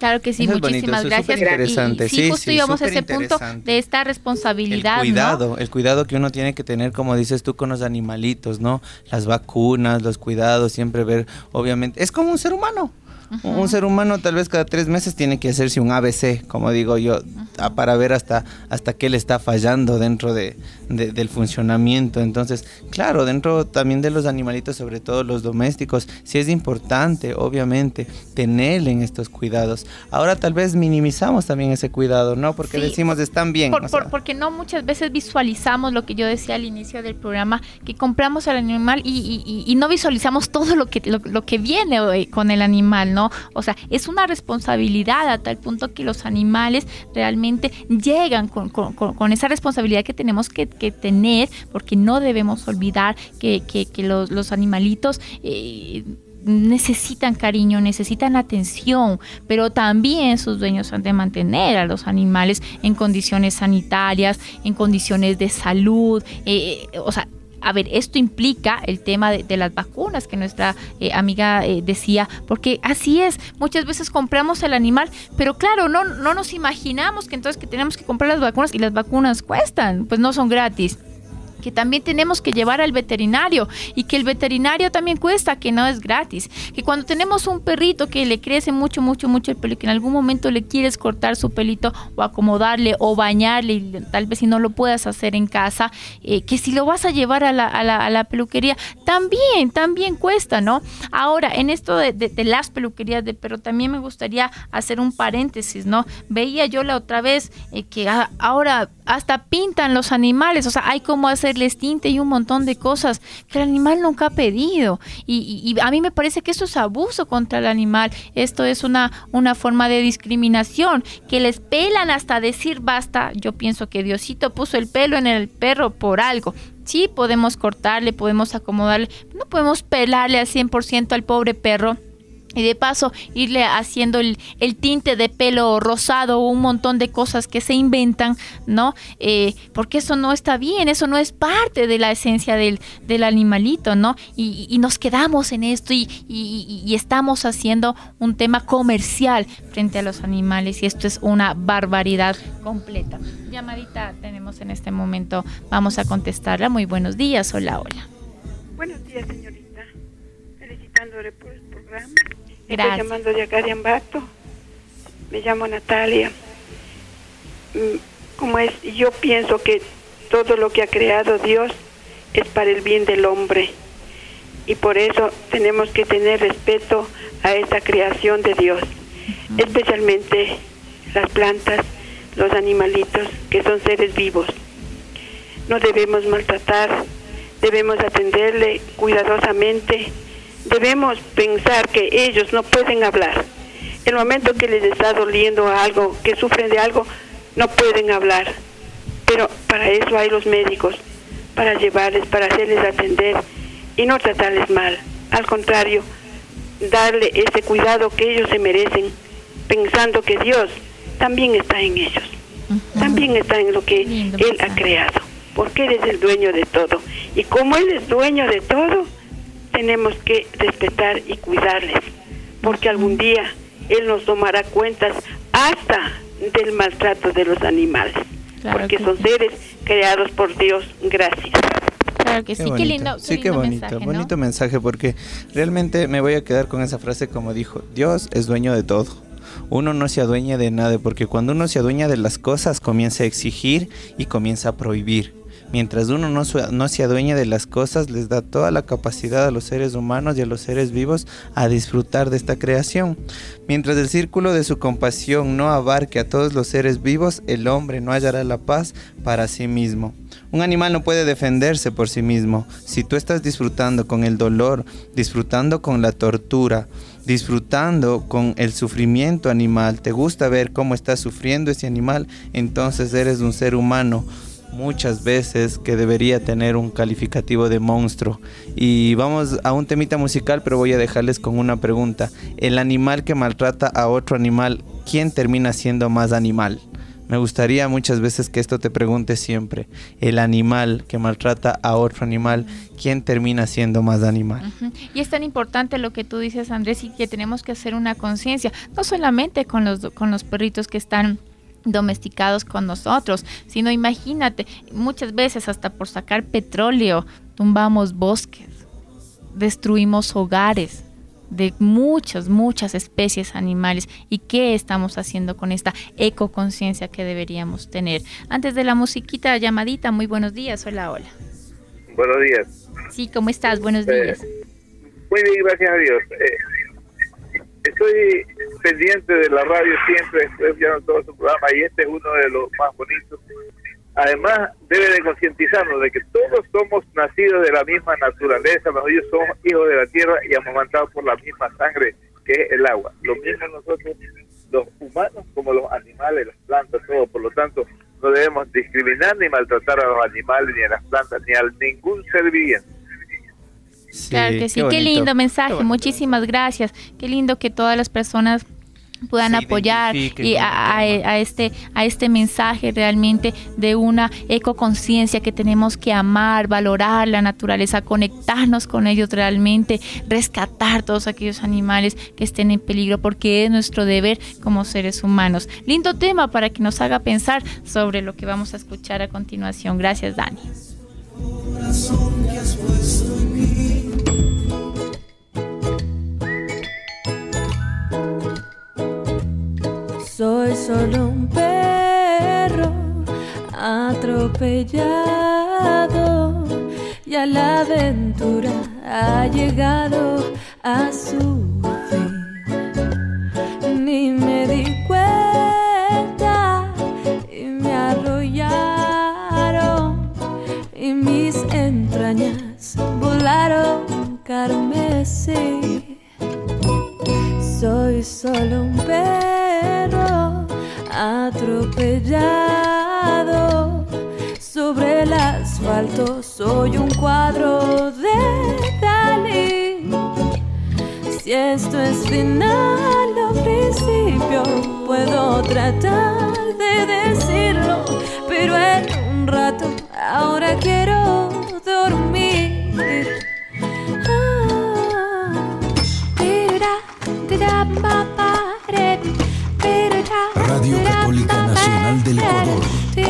Claro que sí, eso muchísimas bonito, gracias. Interesante. Y, y, sí, sí, justo sí, íbamos a ese punto de esta responsabilidad. El cuidado, ¿no? el cuidado que uno tiene que tener, como dices tú, con los animalitos, ¿no? Las vacunas, los cuidados, siempre ver, obviamente, es como un ser humano. Uh-huh. Un ser humano tal vez cada tres meses tiene que hacerse un A B C, como digo yo, uh-huh. para ver hasta, hasta qué le está fallando dentro de, de, del funcionamiento. Entonces, claro, dentro también de los animalitos, sobre todo los domésticos, sí es importante, obviamente, tenerle en estos cuidados. Ahora tal vez minimizamos también ese cuidado, ¿no? Porque sí. decimos, están bien. Por, o sea. por, porque no muchas veces visualizamos lo que yo decía al inicio del programa, que compramos al animal y, y, y no visualizamos todo lo que, lo, lo que viene con el animal, ¿no? O sea, es una responsabilidad a tal punto que los animales realmente llegan con, con, con esa responsabilidad que tenemos que, que tener, porque no debemos olvidar que, que, que los, los animalitos eh, necesitan cariño, necesitan atención, pero también sus dueños han de mantener a los animales en condiciones sanitarias, en condiciones de salud, eh, o sea, a ver, esto implica el tema de, de las vacunas que nuestra eh, amiga eh, decía, porque así es, muchas veces compramos el animal, pero claro, no, no nos imaginamos que entonces que tenemos que comprar las vacunas y las vacunas cuestan, pues no son gratis. Que también tenemos que llevar al veterinario y que el veterinario también cuesta, que no es gratis. Que cuando tenemos un perrito que le crece mucho, mucho, mucho el pelo y que en algún momento le quieres cortar su pelito o acomodarle o bañarle, y tal vez si no lo puedas hacer en casa, eh, que si lo vas a llevar a la, a la, a la peluquería, también, también cuesta, ¿no? Ahora, en esto de, de, de las peluquerías de perro, también me gustaría hacer un paréntesis, ¿no? Veía yo la otra vez eh, que a, ahora hasta pintan los animales, o sea, hay como hacerles tinte y un montón de cosas que el animal nunca ha pedido, y, y, y a mí me parece que eso es abuso contra el animal, esto es una, una forma de discriminación, que les pelan hasta decir basta. Yo pienso que Diosito puso el pelo en el perro por algo. Sí, podemos cortarle, podemos acomodarle, no podemos pelarle al cien por ciento al pobre perro. Y de paso irle haciendo el, el tinte de pelo rosado o un montón de cosas que se inventan, ¿no? Eh, porque eso no está bien, eso no es parte de la esencia del, del animalito, ¿no? Y, y nos quedamos en esto y, y, y estamos haciendo un tema comercial frente a los animales, y esto es una barbaridad completa. Llamadita tenemos en este momento, vamos a contestarla. Muy buenos días, hola, hola. Buenos días, señorita. Felicitándole por el programa. Gracias. Estoy llamando de acá de Ambato. Me llamo Natalia. Como es, yo pienso que todo lo que ha creado Dios es para el bien del hombre, y por eso tenemos que tener respeto a esa creación de Dios, uh-huh. especialmente las plantas, los animalitos, que son seres vivos. No debemos maltratar, debemos atenderle cuidadosamente. Debemos pensar que ellos no pueden hablar. El momento que les está doliendo algo, que sufren de algo, no pueden hablar. Pero para eso hay los médicos, para llevarles, para hacerles atender y no tratarles mal. Al contrario, darle ese cuidado que ellos se merecen, pensando que Dios también está en ellos. Uh-huh. También está en lo que Lindo, Él ha creado, porque Él es el dueño de todo. Y como Él es dueño de todo, tenemos que respetar y cuidarles, porque algún día Él nos tomará cuentas hasta del maltrato de los animales, claro, porque son sí. seres creados por Dios. Gracias. Claro que sí, qué, qué lindo, qué sí, lindo qué bonito, mensaje, ¿no? bonito mensaje, porque realmente me voy a quedar con esa frase como dijo, Dios es dueño de todo. Uno no se adueña de nada, porque cuando uno se adueña de las cosas, comienza a exigir y comienza a prohibir. Mientras uno no, no se adueña de las cosas, les da toda la capacidad a los seres humanos y a los seres vivos a disfrutar de esta creación. Mientras el círculo de su compasión no abarque a todos los seres vivos, el hombre no hallará la paz para sí mismo. Un animal no puede defenderse por sí mismo. Si tú estás disfrutando con el dolor, disfrutando con la tortura, disfrutando con el sufrimiento animal, te gusta ver cómo está sufriendo ese animal, entonces eres un ser humano muchas veces que debería tener un calificativo de monstruo. Y vamos a un temita musical, pero voy a dejarles con una pregunta. El animal que maltrata a otro animal, ¿quién termina siendo más animal? Me gustaría muchas veces que esto te pregunte siempre. El animal que maltrata a otro animal, ¿quién termina siendo más animal? Uh-huh. Y es tan importante lo que tú dices, Andrés, y que tenemos que hacer una conciencia, no solamente con los, con los perritos que están domesticados con nosotros, sino imagínate, muchas veces hasta por sacar petróleo tumbamos bosques, destruimos hogares de muchas, muchas especies animales. ¿Y qué estamos haciendo con esta ecoconciencia que deberíamos tener? Antes de la musiquita, llamadita, muy buenos días, hola, hola. Buenos días. Sí, ¿cómo estás? Buenos días. Eh, muy bien, gracias a Dios. Eh, estoy pendiente de la radio siempre, estoy escuchando todo su programa y este es uno de los más bonitos. Además, debe de concientizarnos de que todos somos nacidos de la misma naturaleza, nosotros somos hijos de la tierra y amamantados por la misma sangre que es el agua. Lo mismo nosotros, los humanos, como los animales, las plantas, todo. Por lo tanto, no debemos discriminar ni maltratar a los animales, ni a las plantas, ni a ningún ser viviente. Sí, claro que sí, qué, qué lindo mensaje, qué muchísimas gracias. Qué lindo que todas las personas puedan apoyar y a, a, a este a este mensaje realmente de una ecoconciencia, que tenemos que amar, valorar la naturaleza, conectarnos con ellos realmente, rescatar todos aquellos animales que estén en peligro, porque es nuestro deber como seres humanos. Lindo tema para que nos haga pensar sobre lo que vamos a escuchar a continuación. Gracias, Dani. Soy solo un perro atropellado, ya la aventura ha llegado a su fin. Ni me di cuenta y me arrollaron, y mis entrañas volaron carmesí. Soy solo un perro atropellado sobre el asfalto, soy un cuadro de Dalí. Si esto es final o principio, puedo tratar de decirlo, pero en un rato ahora quiero dormir. Radio Católica Nacional del Ecuador.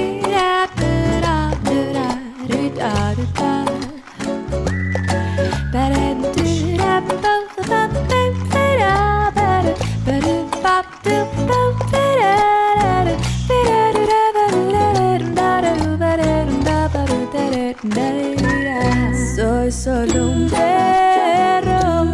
Soy solo un perro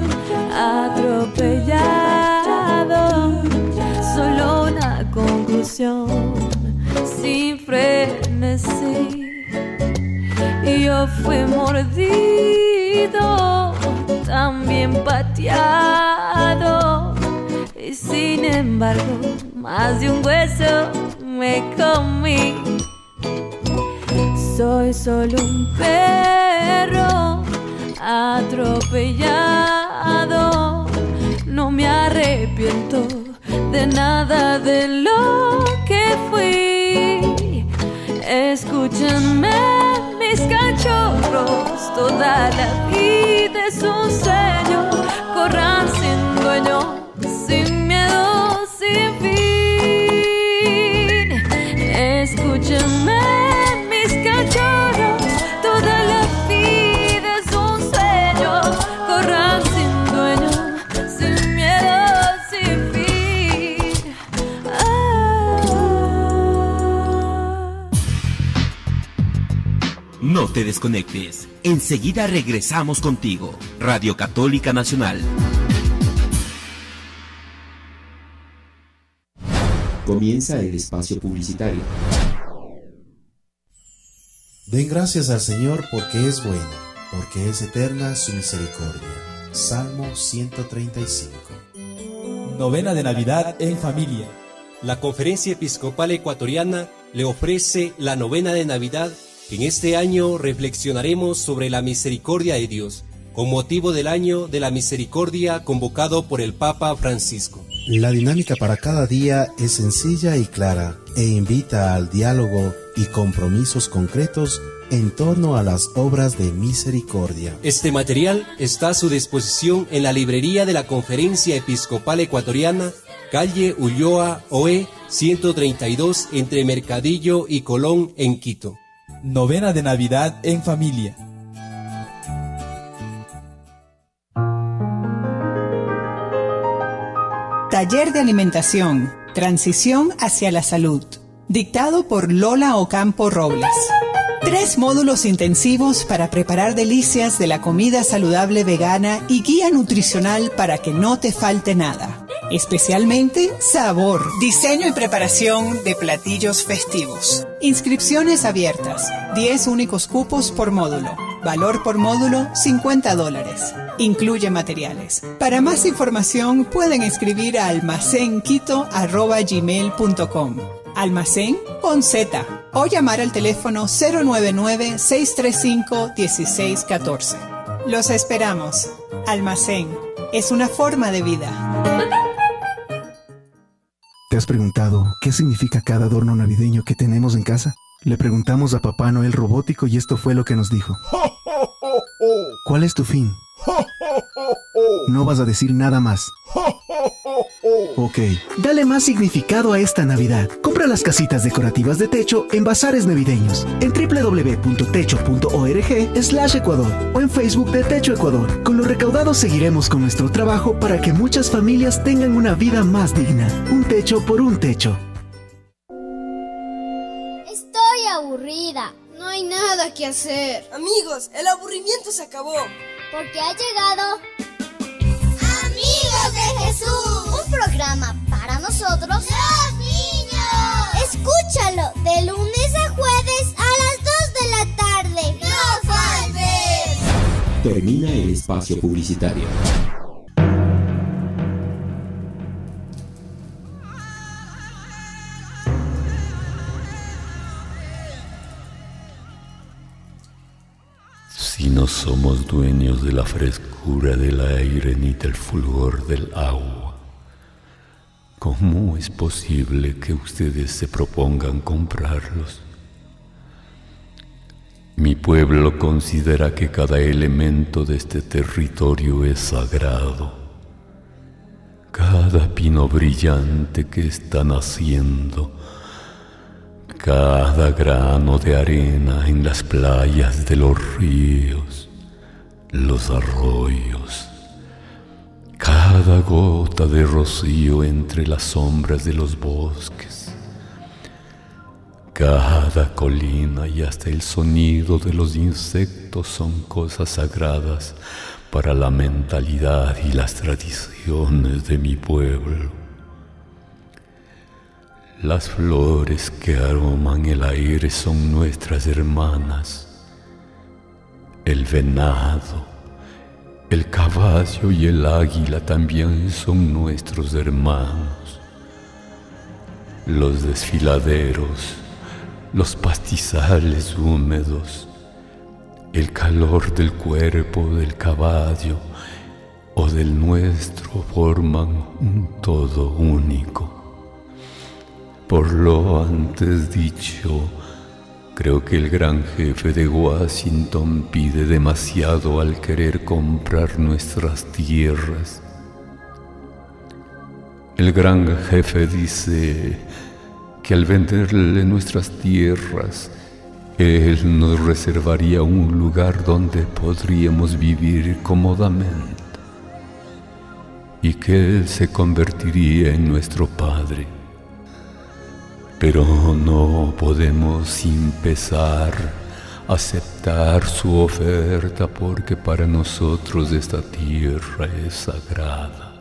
atropellado, solo una conclusión sin frenesí. Y yo fui mordido, también pateado, y sin embargo más de un hueso me comí. Soy solo un perro atropellado, no me arrepiento de nada de lo que fui. Escúchenme, mis cachorros, toda la vida es un sueño. Corran sin dueño, sin miedo, sin fin. Escúchenme, mis cachorros, toda la vida es un sueño. Corran sin dueño, sin miedo, sin fin. Ah. No te desconectes. Enseguida regresamos contigo. Radio Católica Nacional. Comienza el espacio publicitario. Den gracias al Señor porque es bueno, porque es eterna su misericordia. Salmo ciento treinta y cinco. Novena de Navidad en familia. La Conferencia Episcopal Ecuatoriana le ofrece la novena de Navidad. En este año reflexionaremos sobre la misericordia de Dios con motivo del Año de la Misericordia convocado por el Papa Francisco. La dinámica para cada día es sencilla y clara e invita al diálogo y compromisos concretos en torno a las obras de misericordia. Este material está a su disposición en la librería de la Conferencia Episcopal Ecuatoriana, calle Ulloa Oe ciento treinta y dos, entre Mercadillo y Colón, en Quito. Novena de Navidad en familia. Taller de alimentación, transición hacia la salud. Dictado por Lola Ocampo Robles. Tres módulos intensivos para preparar delicias de la comida saludable vegana y guía nutricional para que no te falte nada. Especialmente sabor, diseño y preparación de platillos festivos. Inscripciones abiertas, diez únicos cupos por módulo. Valor por módulo, cincuenta dólares. Incluye materiales. Para más información pueden escribir a almacenquito arroba gmail punto com. Almacén con Z o llamar al teléfono cero nueve nueve, seis tres cinco, uno seis uno cuatro. Los esperamos. Almacén es una forma de vida. ¿Te has preguntado qué significa cada adorno navideño que tenemos en casa? Le preguntamos a Papá Noel robótico y esto fue lo que nos dijo. ¿Cuál es tu fin? No vas a decir nada más. Ok, dale más significado a esta Navidad. Compra las casitas decorativas de techo en bazares navideños en doble u doble u doble u punto techo punto org slash Ecuador o en Facebook de Techo Ecuador. Con lo recaudado seguiremos con nuestro trabajo para que muchas familias tengan una vida más digna. Un techo por un techo. Estoy aburrida. No hay nada que hacer. Amigos, el aburrimiento se acabó. Porque ha llegado Amigos de Jesús, un programa para nosotros los niños. Escúchalo de lunes a jueves a las dos de la tarde. No faltes. Termina el espacio publicitario. Si no somos dueños de la frescura del aire ni del fulgor del agua, ¿cómo es posible que ustedes se propongan comprarlos? Mi pueblo considera que cada elemento de este territorio es sagrado. Cada pino brillante que está naciendo, cada grano de arena en las playas de los ríos, los arroyos, cada gota de rocío entre las sombras de los bosques, cada colina y hasta el sonido de los insectos son cosas sagradas para la mentalidad y las tradiciones de mi pueblo. Las flores que aroman el aire son nuestras hermanas. El venado, el caballo y el águila también son nuestros hermanos. Los desfiladeros, los pastizales húmedos, el calor del cuerpo del caballo o del nuestro forman un todo único. Por lo antes dicho, creo que el gran jefe de Washington pide demasiado al querer comprar nuestras tierras. El gran jefe dice que al venderle nuestras tierras, él nos reservaría un lugar donde podríamos vivir cómodamente y que él se convertiría en nuestro padre. Pero no podemos empezar a aceptar su oferta porque para nosotros esta tierra es sagrada.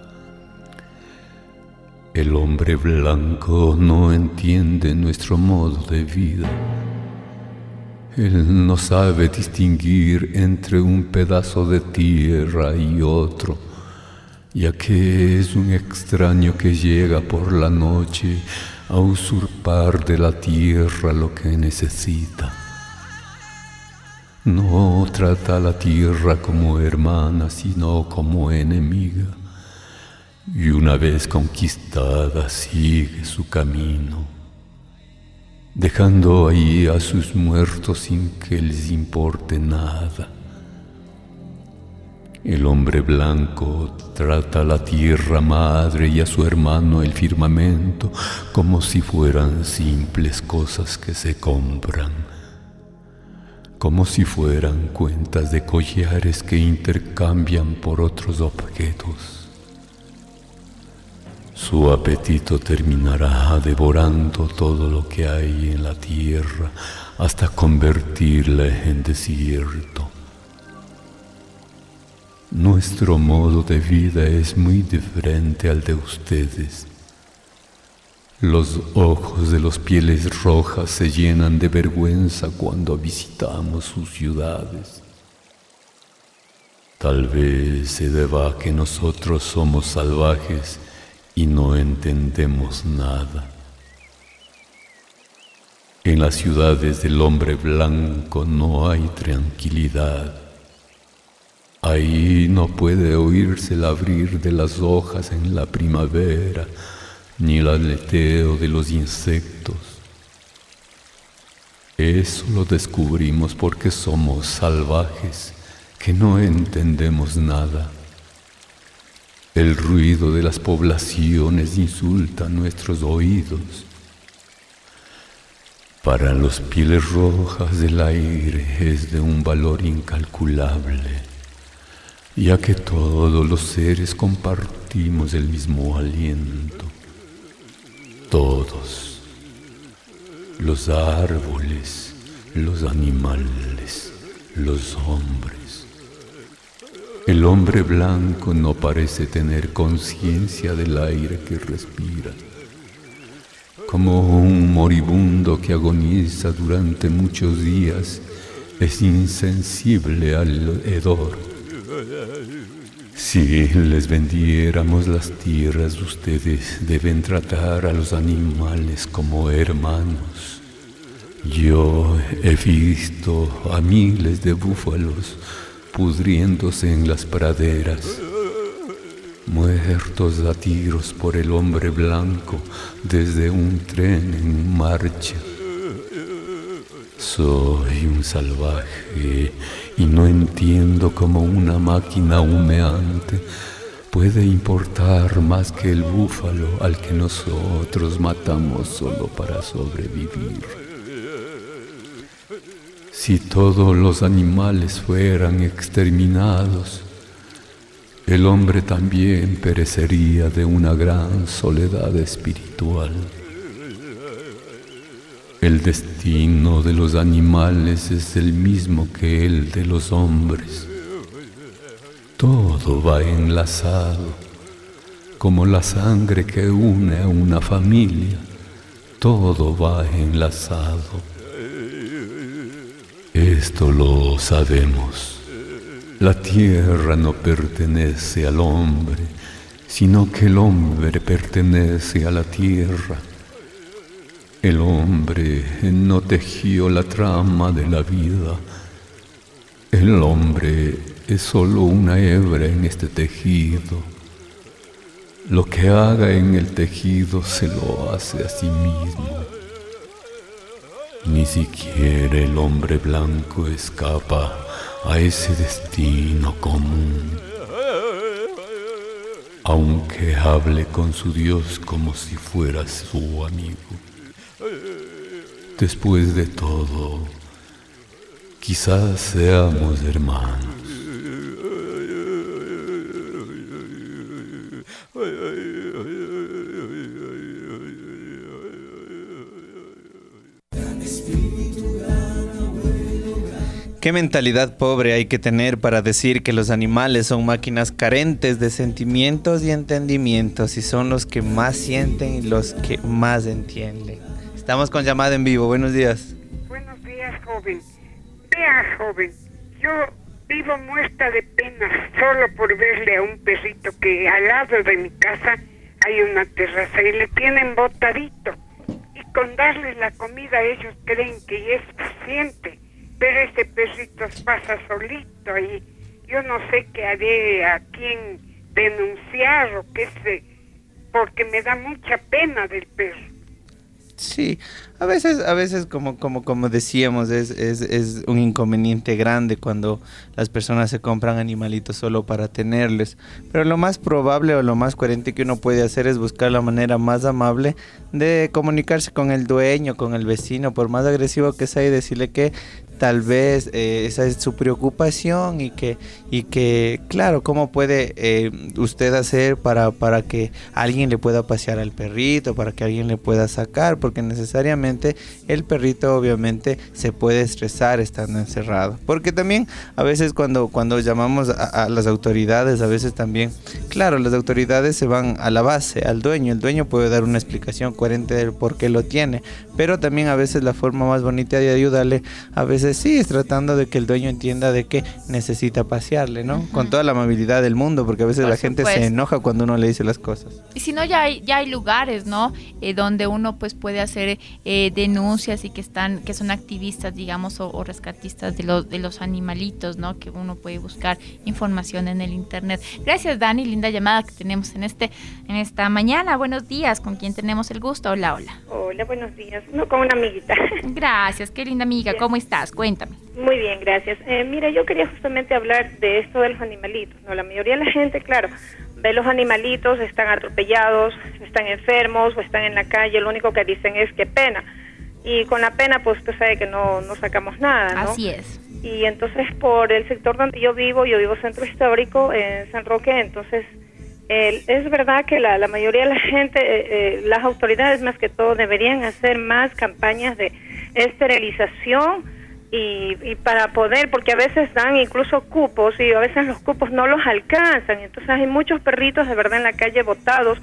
El hombre blanco no entiende nuestro modo de vida. Él no sabe distinguir entre un pedazo de tierra y otro, ya que es un extraño que llega por la noche a usurpar de la tierra lo que necesita. No trata a la tierra como hermana, sino como enemiga. Y una vez conquistada sigue su camino, dejando ahí a sus muertos sin que les importe nada. El hombre blanco trata a la tierra madre y a su hermano el firmamento como si fueran simples cosas que se compran, como si fueran cuentas de collares que intercambian por otros objetos. Su apetito terminará devorando todo lo que hay en la tierra hasta convertirla en desierto. Nuestro modo de vida es muy diferente al de ustedes. Los ojos de los pieles rojas se llenan de vergüenza cuando visitamos sus ciudades. Tal vez se deba a que nosotros somos salvajes y no entendemos nada. En las ciudades del hombre blanco no hay tranquilidad. Ahí no puede oírse el abrir de las hojas en la primavera, ni el aleteo de los insectos. Eso lo descubrimos porque somos salvajes, que no entendemos nada. El ruido de las poblaciones insulta nuestros oídos. Para los pieles rojas el aire es de un valor incalculable, ya que todos los seres compartimos el mismo aliento. Todos, los árboles, los animales, los hombres. El hombre blanco no parece tener conciencia del aire que respira. Como un moribundo que agoniza durante muchos días, es insensible al hedor. Si les vendiéramos las tierras, ustedes deben tratar a los animales como hermanos. Yo he visto a miles de búfalos pudriéndose en las praderas, muertos a tiros por el hombre blanco desde un tren en marcha. Soy un salvaje y no entiendo cómo una máquina humeante puede importar más que el búfalo al que nosotros matamos solo para sobrevivir. Si todos los animales fueran exterminados, el hombre también perecería de una gran soledad espiritual. El destino de los animales es el mismo que el de los hombres. Todo va enlazado, como la sangre que une a una familia. Todo va enlazado. Esto lo sabemos. La tierra no pertenece al hombre, sino que el hombre pertenece a la tierra. El hombre no tejió la trama de la vida. El hombre es solo una hebra en este tejido. Lo que haga en el tejido se lo hace a sí mismo. Ni siquiera el hombre blanco escapa a ese destino común, aunque hable con su Dios como si fuera su amigo. Después de todo, quizás seamos hermanos. ¿Qué mentalidad pobre hay que tener para decir que los animales son máquinas carentes de sentimientos y entendimientos y son los que más sienten y los que más entienden? Estamos con llamada en vivo. Buenos días. Buenos días, joven. Vea, joven, yo vivo muerta de pena solo por verle a un perrito que al lado de mi casa hay una terraza y le tienen botadito. Y con darle la comida ellos creen que es suficiente. pero ese perrito pasa solito y yo no sé qué haré, a quién denunciar o qué sé, porque me da mucha pena del perro. Sí, a veces, a veces como, como, como decíamos, es, es, es un inconveniente grande cuando las personas se compran animalitos solo para tenerles. Pero lo más probable o lo más coherente que uno puede hacer es buscar la manera más amable de comunicarse con el dueño, con el vecino, por más agresivo que sea, y decirle que tal vez eh, esa es su preocupación y que, y que claro, cómo puede eh, usted hacer para, para que alguien le pueda pasear al perrito, para que alguien le pueda sacar, porque necesariamente el perrito obviamente se puede estresar estando encerrado. Porque también a veces cuando, cuando llamamos a, a las autoridades, a veces también, claro, las autoridades se van a la base, al dueño, el dueño puede dar una explicación coherente del por qué lo tiene, pero también a veces la forma más bonita de ayudarle, a veces sí, es tratando de que el dueño entienda de que necesita pasearle, ¿no? Uh-huh. Con toda la amabilidad del mundo, porque a veces Por la gente supuesto. se enoja cuando uno le dice las cosas. Y si no, ya hay, ya hay lugares, ¿no? Eh, donde uno pues puede hacer eh, denuncias y que están, que son activistas, digamos, o, o rescatistas de los, de los animalitos, ¿no? Que uno puede buscar información en el internet. Gracias, Dani, linda llamada que tenemos en este, en esta mañana. Buenos días, ¿con quién tenemos el gusto? Hola, hola. Hola, buenos días. No, con una amiguita. Gracias, qué linda amiga. ¿Cómo estás? Cuéntame. Muy bien, gracias. Eh, mira, yo quería justamente hablar de esto de los animalitos, ¿no? La mayoría de la gente, claro, ve los animalitos, están atropellados, están enfermos o están en la calle, lo único que dicen es qué pena. Y con la pena, pues usted sabe que no, no sacamos nada, ¿no? Así es. Y entonces por el sector donde yo vivo, yo vivo centro histórico, en San Roque, entonces eh, es verdad que la, la mayoría de la gente, eh, eh, las autoridades más que todo, deberían hacer más campañas de esterilización y, y para poder, porque a veces dan incluso cupos y a veces los cupos no los alcanzan, entonces hay muchos perritos de verdad en la calle botados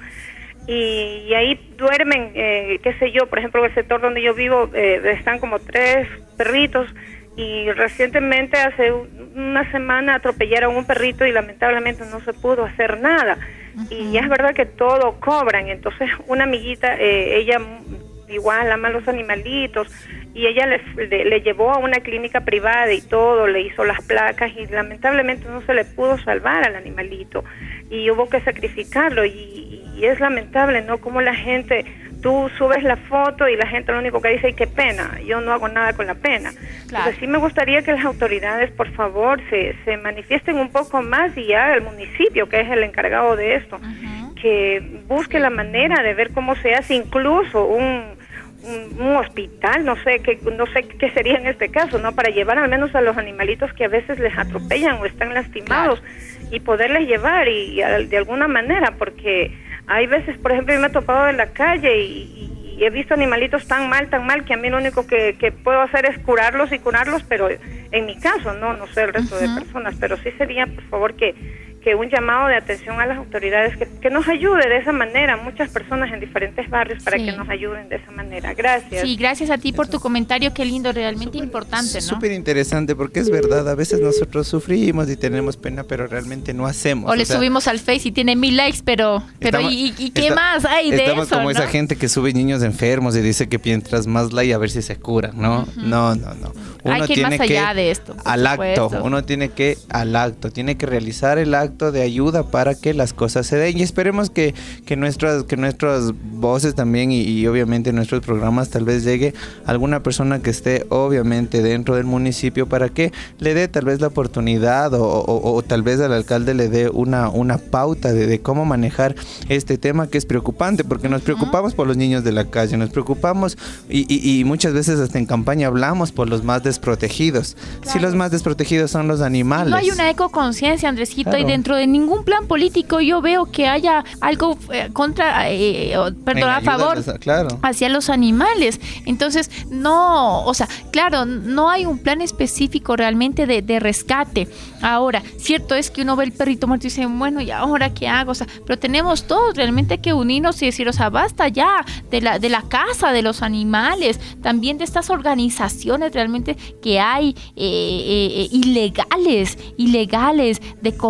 y, y ahí duermen, eh, qué sé yo, por ejemplo en el sector donde yo vivo eh, están como tres perritos y recientemente hace una semana atropellaron un perrito y lamentablemente no se pudo hacer nada. Uh-huh. Y es verdad que todo cobran, entonces una amiguita, eh, ella igual ama los animalitos y ella le, le, le llevó a una clínica privada y todo, le hizo las placas y lamentablemente no se le pudo salvar al animalito y hubo que sacrificarlo y, y es lamentable, ¿no? Como la gente, tú subes la foto y la gente lo único que dice, ¡ay, qué pena! Yo no hago nada con la pena. Claro. Entonces sí me gustaría que las autoridades, por favor, se, se manifiesten un poco más y ya el municipio, que es el encargado de esto, uh-huh. que busque la manera de ver cómo se hace incluso un Un, un hospital, no sé qué no sé qué sería en este caso, ¿no? Para llevar al menos a los animalitos que a veces les atropellan o están lastimados, claro. y poderles llevar y, y a, de alguna manera, porque hay veces, por ejemplo, yo me he topado en la calle y, y he visto animalitos tan mal, tan mal, que a mí lo único que, que puedo hacer es curarlos y curarlos, pero en mi caso, no, no sé el resto uh-huh. de personas, pero sí sería, por favor, que que un llamado de atención a las autoridades que, que nos ayude de esa manera, muchas personas en diferentes barrios para sí. que nos ayuden de esa manera. Gracias. Sí, gracias a ti por tu comentario, qué lindo, realmente super, importante, ¿no? Súper interesante, porque es verdad, a veces nosotros sufrimos y tenemos pena, pero realmente no hacemos. O, o le sea, subimos al Face y tiene mil likes, pero, pero estamos, ¿y, y qué está, más hay de estamos eso? Estamos como ¿no? esa gente que sube niños enfermos y dice que mientras más like a ver si se curan, ¿no? Uh-huh. No, no, no. Uno hay que ir más allá de esto. Al acto, uno tiene que al acto, tiene que realizar el acto de ayuda para que las cosas se den y esperemos que, que nuestras que nuestras voces también y, y obviamente nuestros programas tal vez llegue a alguna persona que esté obviamente dentro del municipio para que le dé tal vez la oportunidad o, o, o tal vez al alcalde le dé una, una pauta de, de cómo manejar este tema que es preocupante, porque nos preocupamos por los niños de la calle, nos preocupamos y, y, y muchas veces hasta en campaña hablamos por los más desprotegidos. Claro. Si los más desprotegidos son los animales. No hay una ecoconciencia, Andresito, claro. y dentro de ningún plan político yo veo que haya algo eh, contra, eh, perdón, a favor esa, claro. hacia los animales. Entonces, no, o sea, claro, no hay un plan específico realmente de, de rescate. Ahora, cierto es que uno ve el perrito muerto y dice, bueno, ¿y ahora qué hago? O sea, pero tenemos todos realmente que unirnos y decir, o sea, basta ya de la, de la caza de los animales, también de estas organizaciones realmente que hay eh, eh, ilegales, ilegales de comercio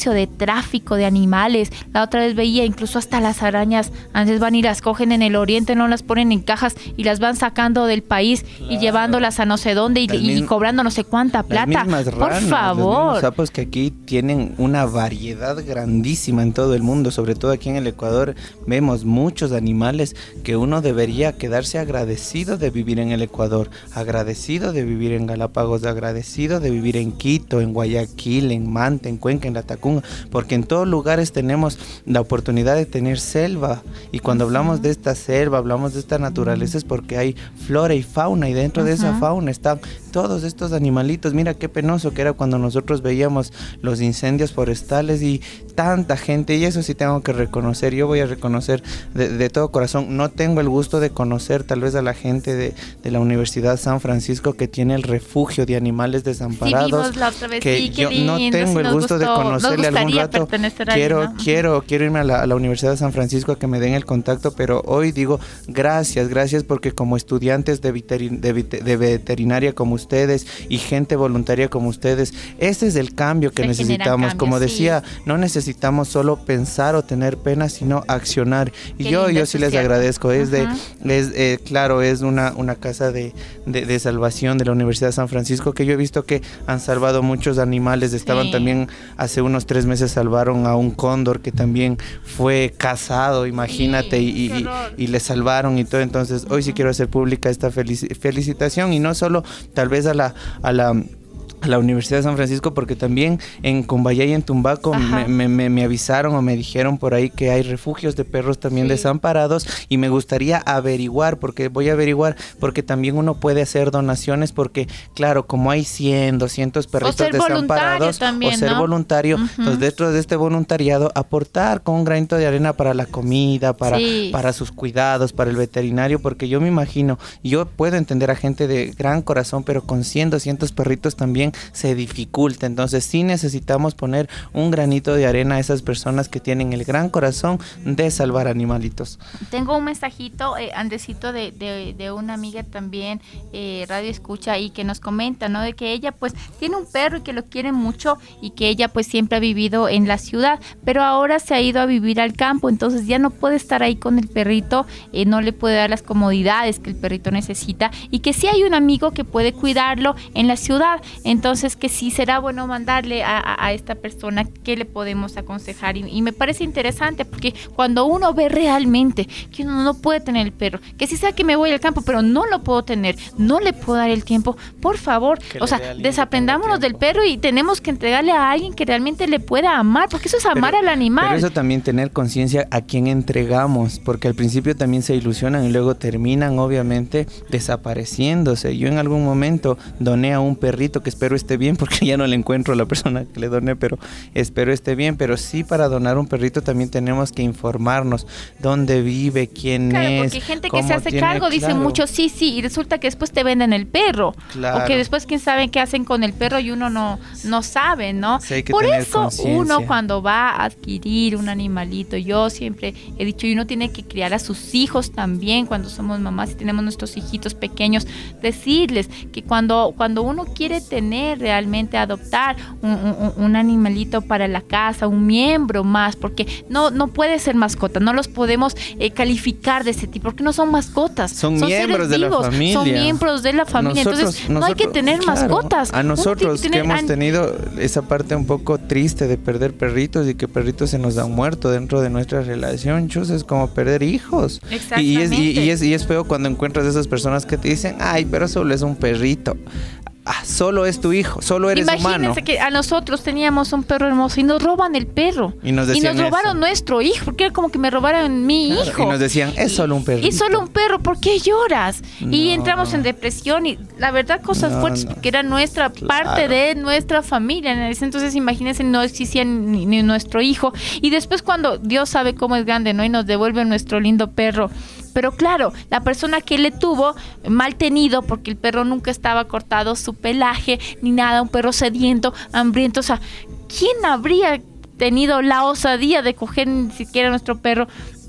negocio de tráfico de animales. La otra vez veía incluso hasta las arañas, antes van y las cogen en el oriente, no las ponen en cajas y las van sacando del país, claro, y llevándolas a no sé dónde y, y cobrando no sé cuánta plata. Ranas, por favor. Los sapos que aquí tienen una variedad grandísima en todo el mundo, sobre todo aquí en el Ecuador vemos muchos animales que uno debería quedarse agradecido de vivir en el Ecuador, agradecido de vivir en Galápagos, agradecido de vivir en Quito, en Guayaquil, en Manta, en Cuenca, en La Tacunga, porque en todos lugares tenemos la oportunidad de tener selva, y cuando uh-huh. hablamos de esta selva, hablamos de esta naturaleza, es porque hay flora y fauna, y dentro uh-huh. de esa fauna están todos estos animalitos. Mira qué penoso que era cuando nosotros veíamos los incendios forestales y tanta gente, y eso sí tengo que reconocer, yo voy a reconocer de, de todo corazón. No tengo el gusto de conocer tal vez a la gente de, de la Universidad San Francisco, que tiene el refugio de animales desamparados, sí, vimos la otra vez, que sí, yo lindo, no tengo sí, el gusto gustó, de conocerle algún rato. Quiero, ahí, ¿no? quiero, quiero irme a la, a la Universidad de San Francisco a que me den el contacto, pero hoy digo gracias, gracias, porque como estudiantes de, veterin, de, de veterinaria como ustedes y gente voluntaria como ustedes, ese es el cambio que Se necesitamos. Cambio, como decía, sí. no necesitamos solo pensar o tener pena, sino accionar. Y Qué yo, yo sí les cierto. agradezco. Es uh-huh. de, es eh, claro, es una, una casa de, de, de salvación de la Universidad de San Francisco, que yo he visto que han salvado muchos animales. Estaban sí. también hace unos tres meses salvaron a un cóndor que también fue cazado, imagínate, sí, y, y, y le salvaron y todo. Entonces, uh-huh. hoy sí quiero hacer pública esta felici- felicitación, y no solo tal vez a la a la a la Universidad de San Francisco, porque también en Cumbayá y en Tumbaco me, me, me, me avisaron o me dijeron por ahí que hay refugios de perros también sí. desamparados, y me gustaría averiguar, porque voy a averiguar, porque también uno puede hacer donaciones, porque claro, como hay cien, doscientos perritos o desamparados, también, o ser ¿no? voluntario, uh-huh. entonces dentro de este voluntariado aportar con un granito de arena para la comida, para, sí. para sus cuidados, para el veterinario, porque yo me imagino, yo puedo entender a gente de gran corazón, pero con cien, doscientos perritos también se dificulta. Entonces sí necesitamos poner un granito de arena a esas personas que tienen el gran corazón de salvar animalitos. Tengo un mensajito, eh, Andresito, de, de, de una amiga también, eh, Radio Escucha, y que nos comenta, ¿no? De que ella pues tiene un perro y que lo quiere mucho, y que ella pues siempre ha vivido en la ciudad, pero ahora se ha ido a vivir al campo, entonces ya no puede estar ahí con el perrito, eh, no le puede dar las comodidades que el perrito necesita, y que sí hay un amigo que puede cuidarlo en la ciudad. Entonces Entonces que sí será bueno mandarle a, a, a esta persona qué le podemos aconsejar, y, y me parece interesante, porque cuando uno ve realmente que uno no puede tener el perro, que sí sea que me voy al campo, pero no lo puedo tener, no le puedo dar el tiempo, por favor, que o sea, desaprendámonos del perro y tenemos que entregarle a alguien que realmente le pueda amar, porque eso es amar pero, al animal. Pero eso también, tener conciencia a quién entregamos, porque al principio también se ilusionan y luego terminan obviamente desapareciéndose. Yo en algún momento doné a un perrito que espero esté bien, porque ya no le encuentro a la persona que le doné, pero espero esté bien. Pero sí, para donar un perrito también tenemos que informarnos dónde vive, quién claro, es, porque gente que se hace tiene, cargo claro. dice mucho sí, sí, y resulta que después te venden el perro, claro. o que después quién sabe qué hacen con el perro y uno no, no sabe, ¿no? Sí, hay que Por eso uno cuando va a adquirir un animalito, yo siempre he dicho, y uno tiene que criar a sus hijos también cuando somos mamás y tenemos nuestros hijitos pequeños, decirles que cuando, cuando uno quiere tener realmente adoptar un, un, un animalito para la casa, un miembro más, porque no, no puede ser mascota, no los podemos eh, calificar de ese tipo, porque no son mascotas, son, son miembros seres de vivos, la familia, son miembros de la familia, nosotros, entonces no nosotros, hay que tener claro, mascotas. A nosotros que, que hemos an... tenido esa parte un poco triste de perder perritos y que perritos se nos han muerto dentro de nuestra relación, chus, es como perder hijos. Y es, y, y, es, y es feo cuando encuentras esas personas que te dicen, ay, pero solo es un perrito. Ah, solo es tu hijo, solo eres Imagínense humano. Imagínense que a nosotros teníamos un perro hermoso y nos roban el perro. Y nos, y nos robaron eso. nuestro hijo, porque era como que me robaran mi claro, hijo. Y nos decían, es solo un perrito. Y solo un perro, ¿por qué lloras? No. Y entramos en depresión y la verdad cosas no, fuertes, no. porque era nuestra claro. parte de nuestra familia. Entonces imagínense, no existía ni, ni nuestro hijo. Y después cuando Dios sabe cómo es grande, ¿no? Y nos devuelve nuestro lindo perro. Pero claro, la persona que le tuvo mal tenido, porque el perro nunca estaba cortado su pelaje, ni nada, un perro sediento, hambriento, o sea, ¿quién habría tenido la osadía de coger ni siquiera nuestro perro?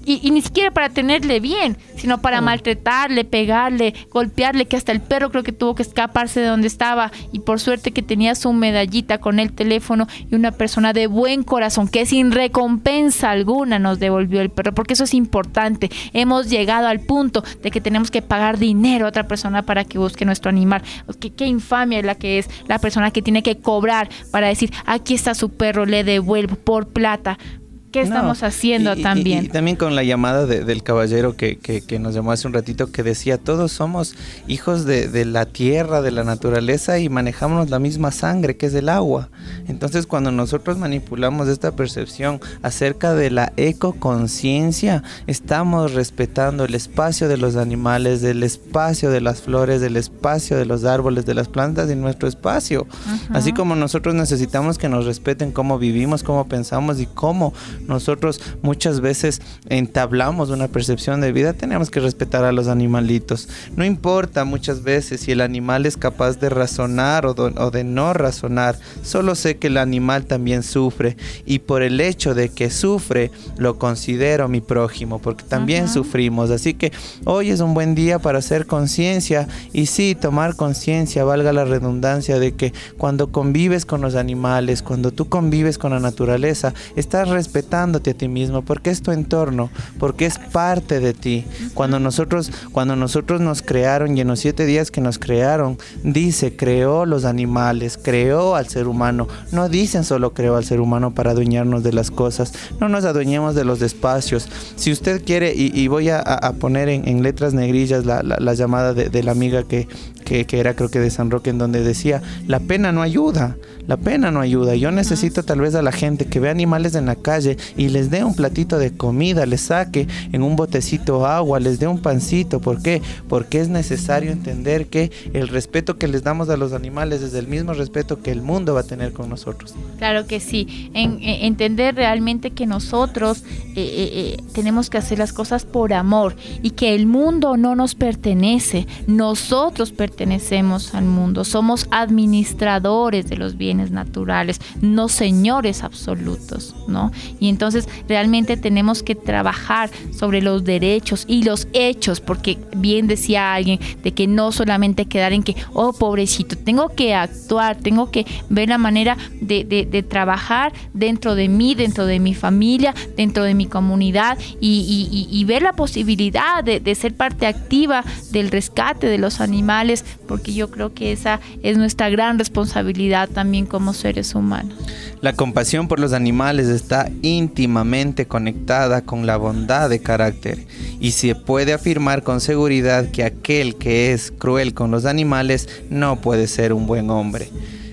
Y, y ni siquiera para tenerle bien, sino para maltratarle, pegarle, golpearle, que hasta el perro creo que tuvo que escaparse de donde estaba, y por suerte que tenía su medallita con el teléfono y una persona de buen corazón que sin recompensa alguna nos devolvió el perro, porque eso es importante. Hemos llegado al punto de que tenemos que pagar dinero a otra persona para que busque nuestro animal. Qué, qué infamia es la que es la persona que tiene que cobrar para decir, aquí está su perro, le devuelvo por plata. ¿Qué estamos no, haciendo y, también? Y, y también con la llamada de, del caballero que, que, que nos llamó hace un ratito, que decía, todos somos hijos de, de la tierra, de la naturaleza, y manejamos la misma sangre, que es el agua. Entonces, cuando nosotros manipulamos esta percepción acerca de la ecoconciencia, estamos respetando el espacio de los animales, del espacio de las flores, del espacio de los árboles, de las plantas, y nuestro espacio. Uh-huh. Así como nosotros necesitamos que nos respeten cómo vivimos, cómo pensamos y cómo nosotros muchas veces entablamos una percepción de vida, tenemos que respetar a los animalitos. No importa muchas veces si el animal es capaz de razonar o de, o de no razonar, solo sé que el animal también sufre, y por el hecho de que sufre lo considero mi prójimo, porque también uh-huh. sufrimos. Así que hoy es un buen día para hacer conciencia, y sí, tomar conciencia, valga la redundancia, de que cuando convives con los animales, cuando tú convives con la naturaleza, estás respetando a ti mismo, porque es tu entorno, porque es parte de ti. Cuando nosotros, cuando nosotros nos crearon, y en los siete días que nos crearon, dice, creó los animales, creó al ser humano. No dicen solo creó al ser humano para adueñarnos de las cosas. No nos adueñemos de los espacios. Si usted quiere, y, y voy a, a poner en, en letras negrillas la, la, la llamada de, de la amiga que, que, que era creo que de San Roque, en donde decía, la pena no ayuda, la pena no ayuda. Yo necesito tal vez a la gente que ve animales en la calle y les dé un platito de comida, les saque en un botecito agua, les dé un pancito. ¿Por qué? Porque es necesario entender que el respeto que les damos a los animales es el mismo respeto que el mundo va a tener con nosotros. Claro que sí, en, en, entender realmente que nosotros eh, eh, tenemos que hacer las cosas por amor, y que el mundo no nos pertenece, nosotros pertenecemos al mundo, somos administradores de los bienes naturales, no señores absolutos, ¿no? Y entonces realmente tenemos que trabajar sobre los derechos y los hechos, porque bien decía alguien de que no solamente quedar en que, oh, pobrecito, tengo que actuar, tengo que ver la manera de, de, de trabajar dentro de mí, dentro de mi familia, dentro de mi comunidad, y, y, y ver la posibilidad de, de ser parte activa del rescate de los animales, porque yo creo que esa es nuestra gran responsabilidad también como seres humanos. La compasión por los animales está íntimamente conectada con la bondad de carácter, y se puede afirmar con seguridad que aquel que es cruel con los animales no puede ser un buen hombre.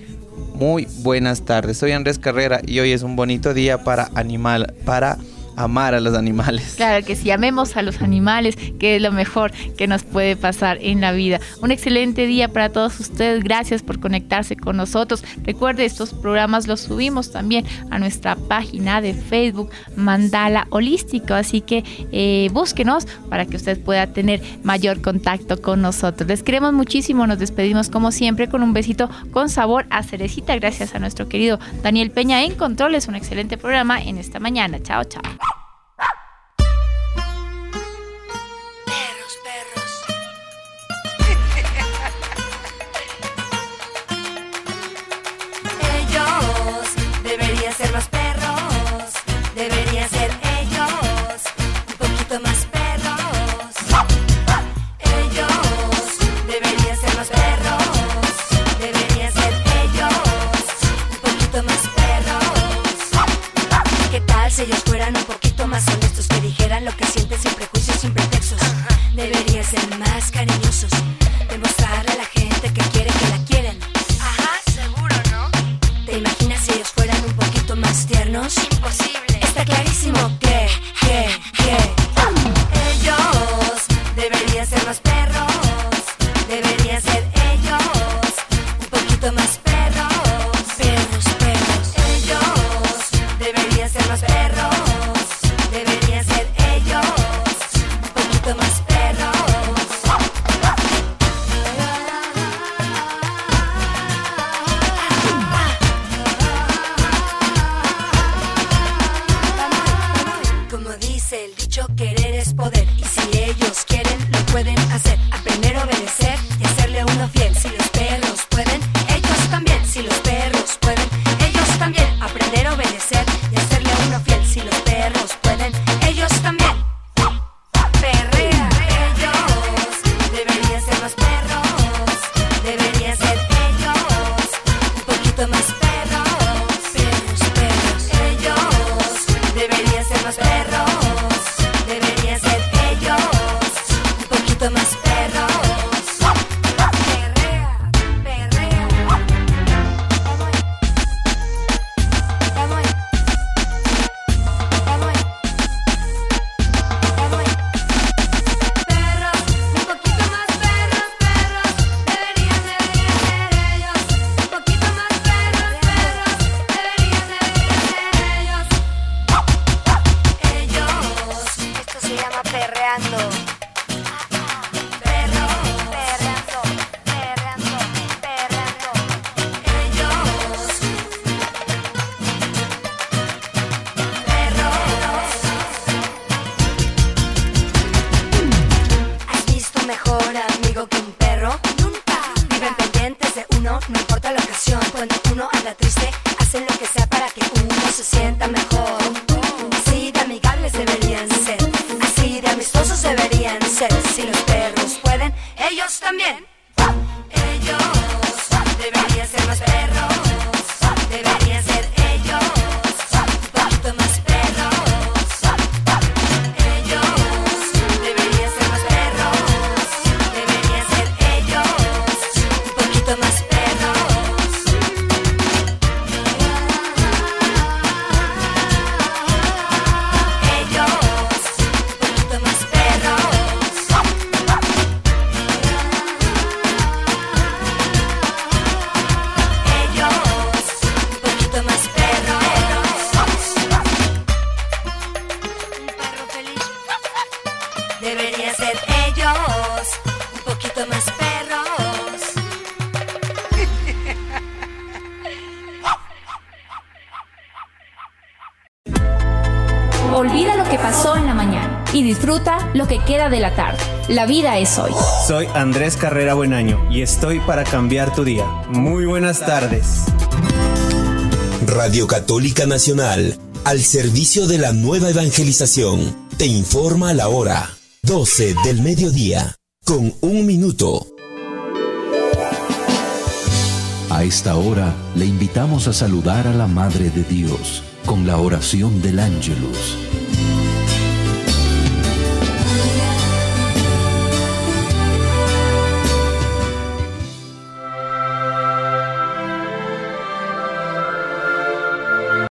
Muy buenas tardes, soy Andrés Carrera, y hoy es un bonito día para animal, para amar a los animales. Claro que sí, amemos a los animales, que es lo mejor que nos puede pasar en la vida. Un excelente día para todos ustedes, gracias por conectarse con nosotros. Recuerde, estos programas los subimos también a nuestra página de Facebook, Mandala Holístico, así que eh, búsquenos para que usted pueda tener mayor contacto con nosotros. Les queremos muchísimo, nos despedimos como siempre con un besito con sabor a cerecita, gracias a nuestro querido Daniel Peña en Controles. Un excelente programa en esta mañana. Chao, chao. Ser los perros, deberían ser ellos, un poquito más perros. Ellos deberían ser los perros, deberían ser ellos, un poquito más perros. ¿Qué tal si ellos fueran un poquito más honestos, que dijeran lo que sienten sin prejuicios, sin pretextos? Deberían ser más cariñosos, demostrarle a la gente que quiere que la quieren. Ajá, seguro, ¿no? ¿Te imaginas si ellos fueran un poquito más tiernos? Imposible. Está clarísimo que, que, que ellos deberían ser los perros, deberían ser ellos, un poquito más perros, perros, perros. Ellos deberían ser los perros, deberían ser ellos, un poquito más perros. ellos quieren, lo pueden hacer. Aprender a obedecer y hacerle a uno fiel. Si los perros pueden, ellos también. Si los perros pueden, ellos también. Aprender a obedecer y hacerle a uno fiel. Si los perros pueden, ellos también. Perrea, ellos deberían ser más perros, deberían ser ellos un poquito más perros, perros, perros. Ellos deberían ser más perros, deberían ser ellos un poquito más perros. Perrea, perrea. Vamos ahí. Vamos ahí. Vamos ahí. Vamos ahí. Perros, un poquito más perros, perros, deberían, deberían ser ellos. Un poquito más perros, perros, deberían, deberían ser ellos. Ellos, esto se llama perreando. Perro, perreando, perreando, perreando. Ellos, perros. ¿Has visto mejor amigo que un perro? Nunca. Viven pendientes de uno, no importa la ocasión. Cuando uno anda triste, hacen lo que sea para que uno se sienta mejor. Así de amigables deberían ser, así de amistosos deberían ser. Si los perros pueden, ellos también. Ellos deberían ser más perros, deberían ser ellos un poquito más perros. Ellos deberían ser más perros, deberían ser ellos un poquito más perros. Ellos un poquito más perros. Ellos un poquito más perros. Un perro feliz. Deberían ser ellos un poquito más perros. Olvida lo que pasó en la mañana y disfruta lo que queda de la tarde. La vida es hoy. Soy Andrés Carrera Buenaño y estoy para cambiar tu día. Muy buenas tardes. Radio Católica Nacional, al servicio de la nueva evangelización, te informa la hora doce del mediodía, con un minuto. A esta hora le invitamos a saludar a la Madre de Dios con la oración del Ángelus.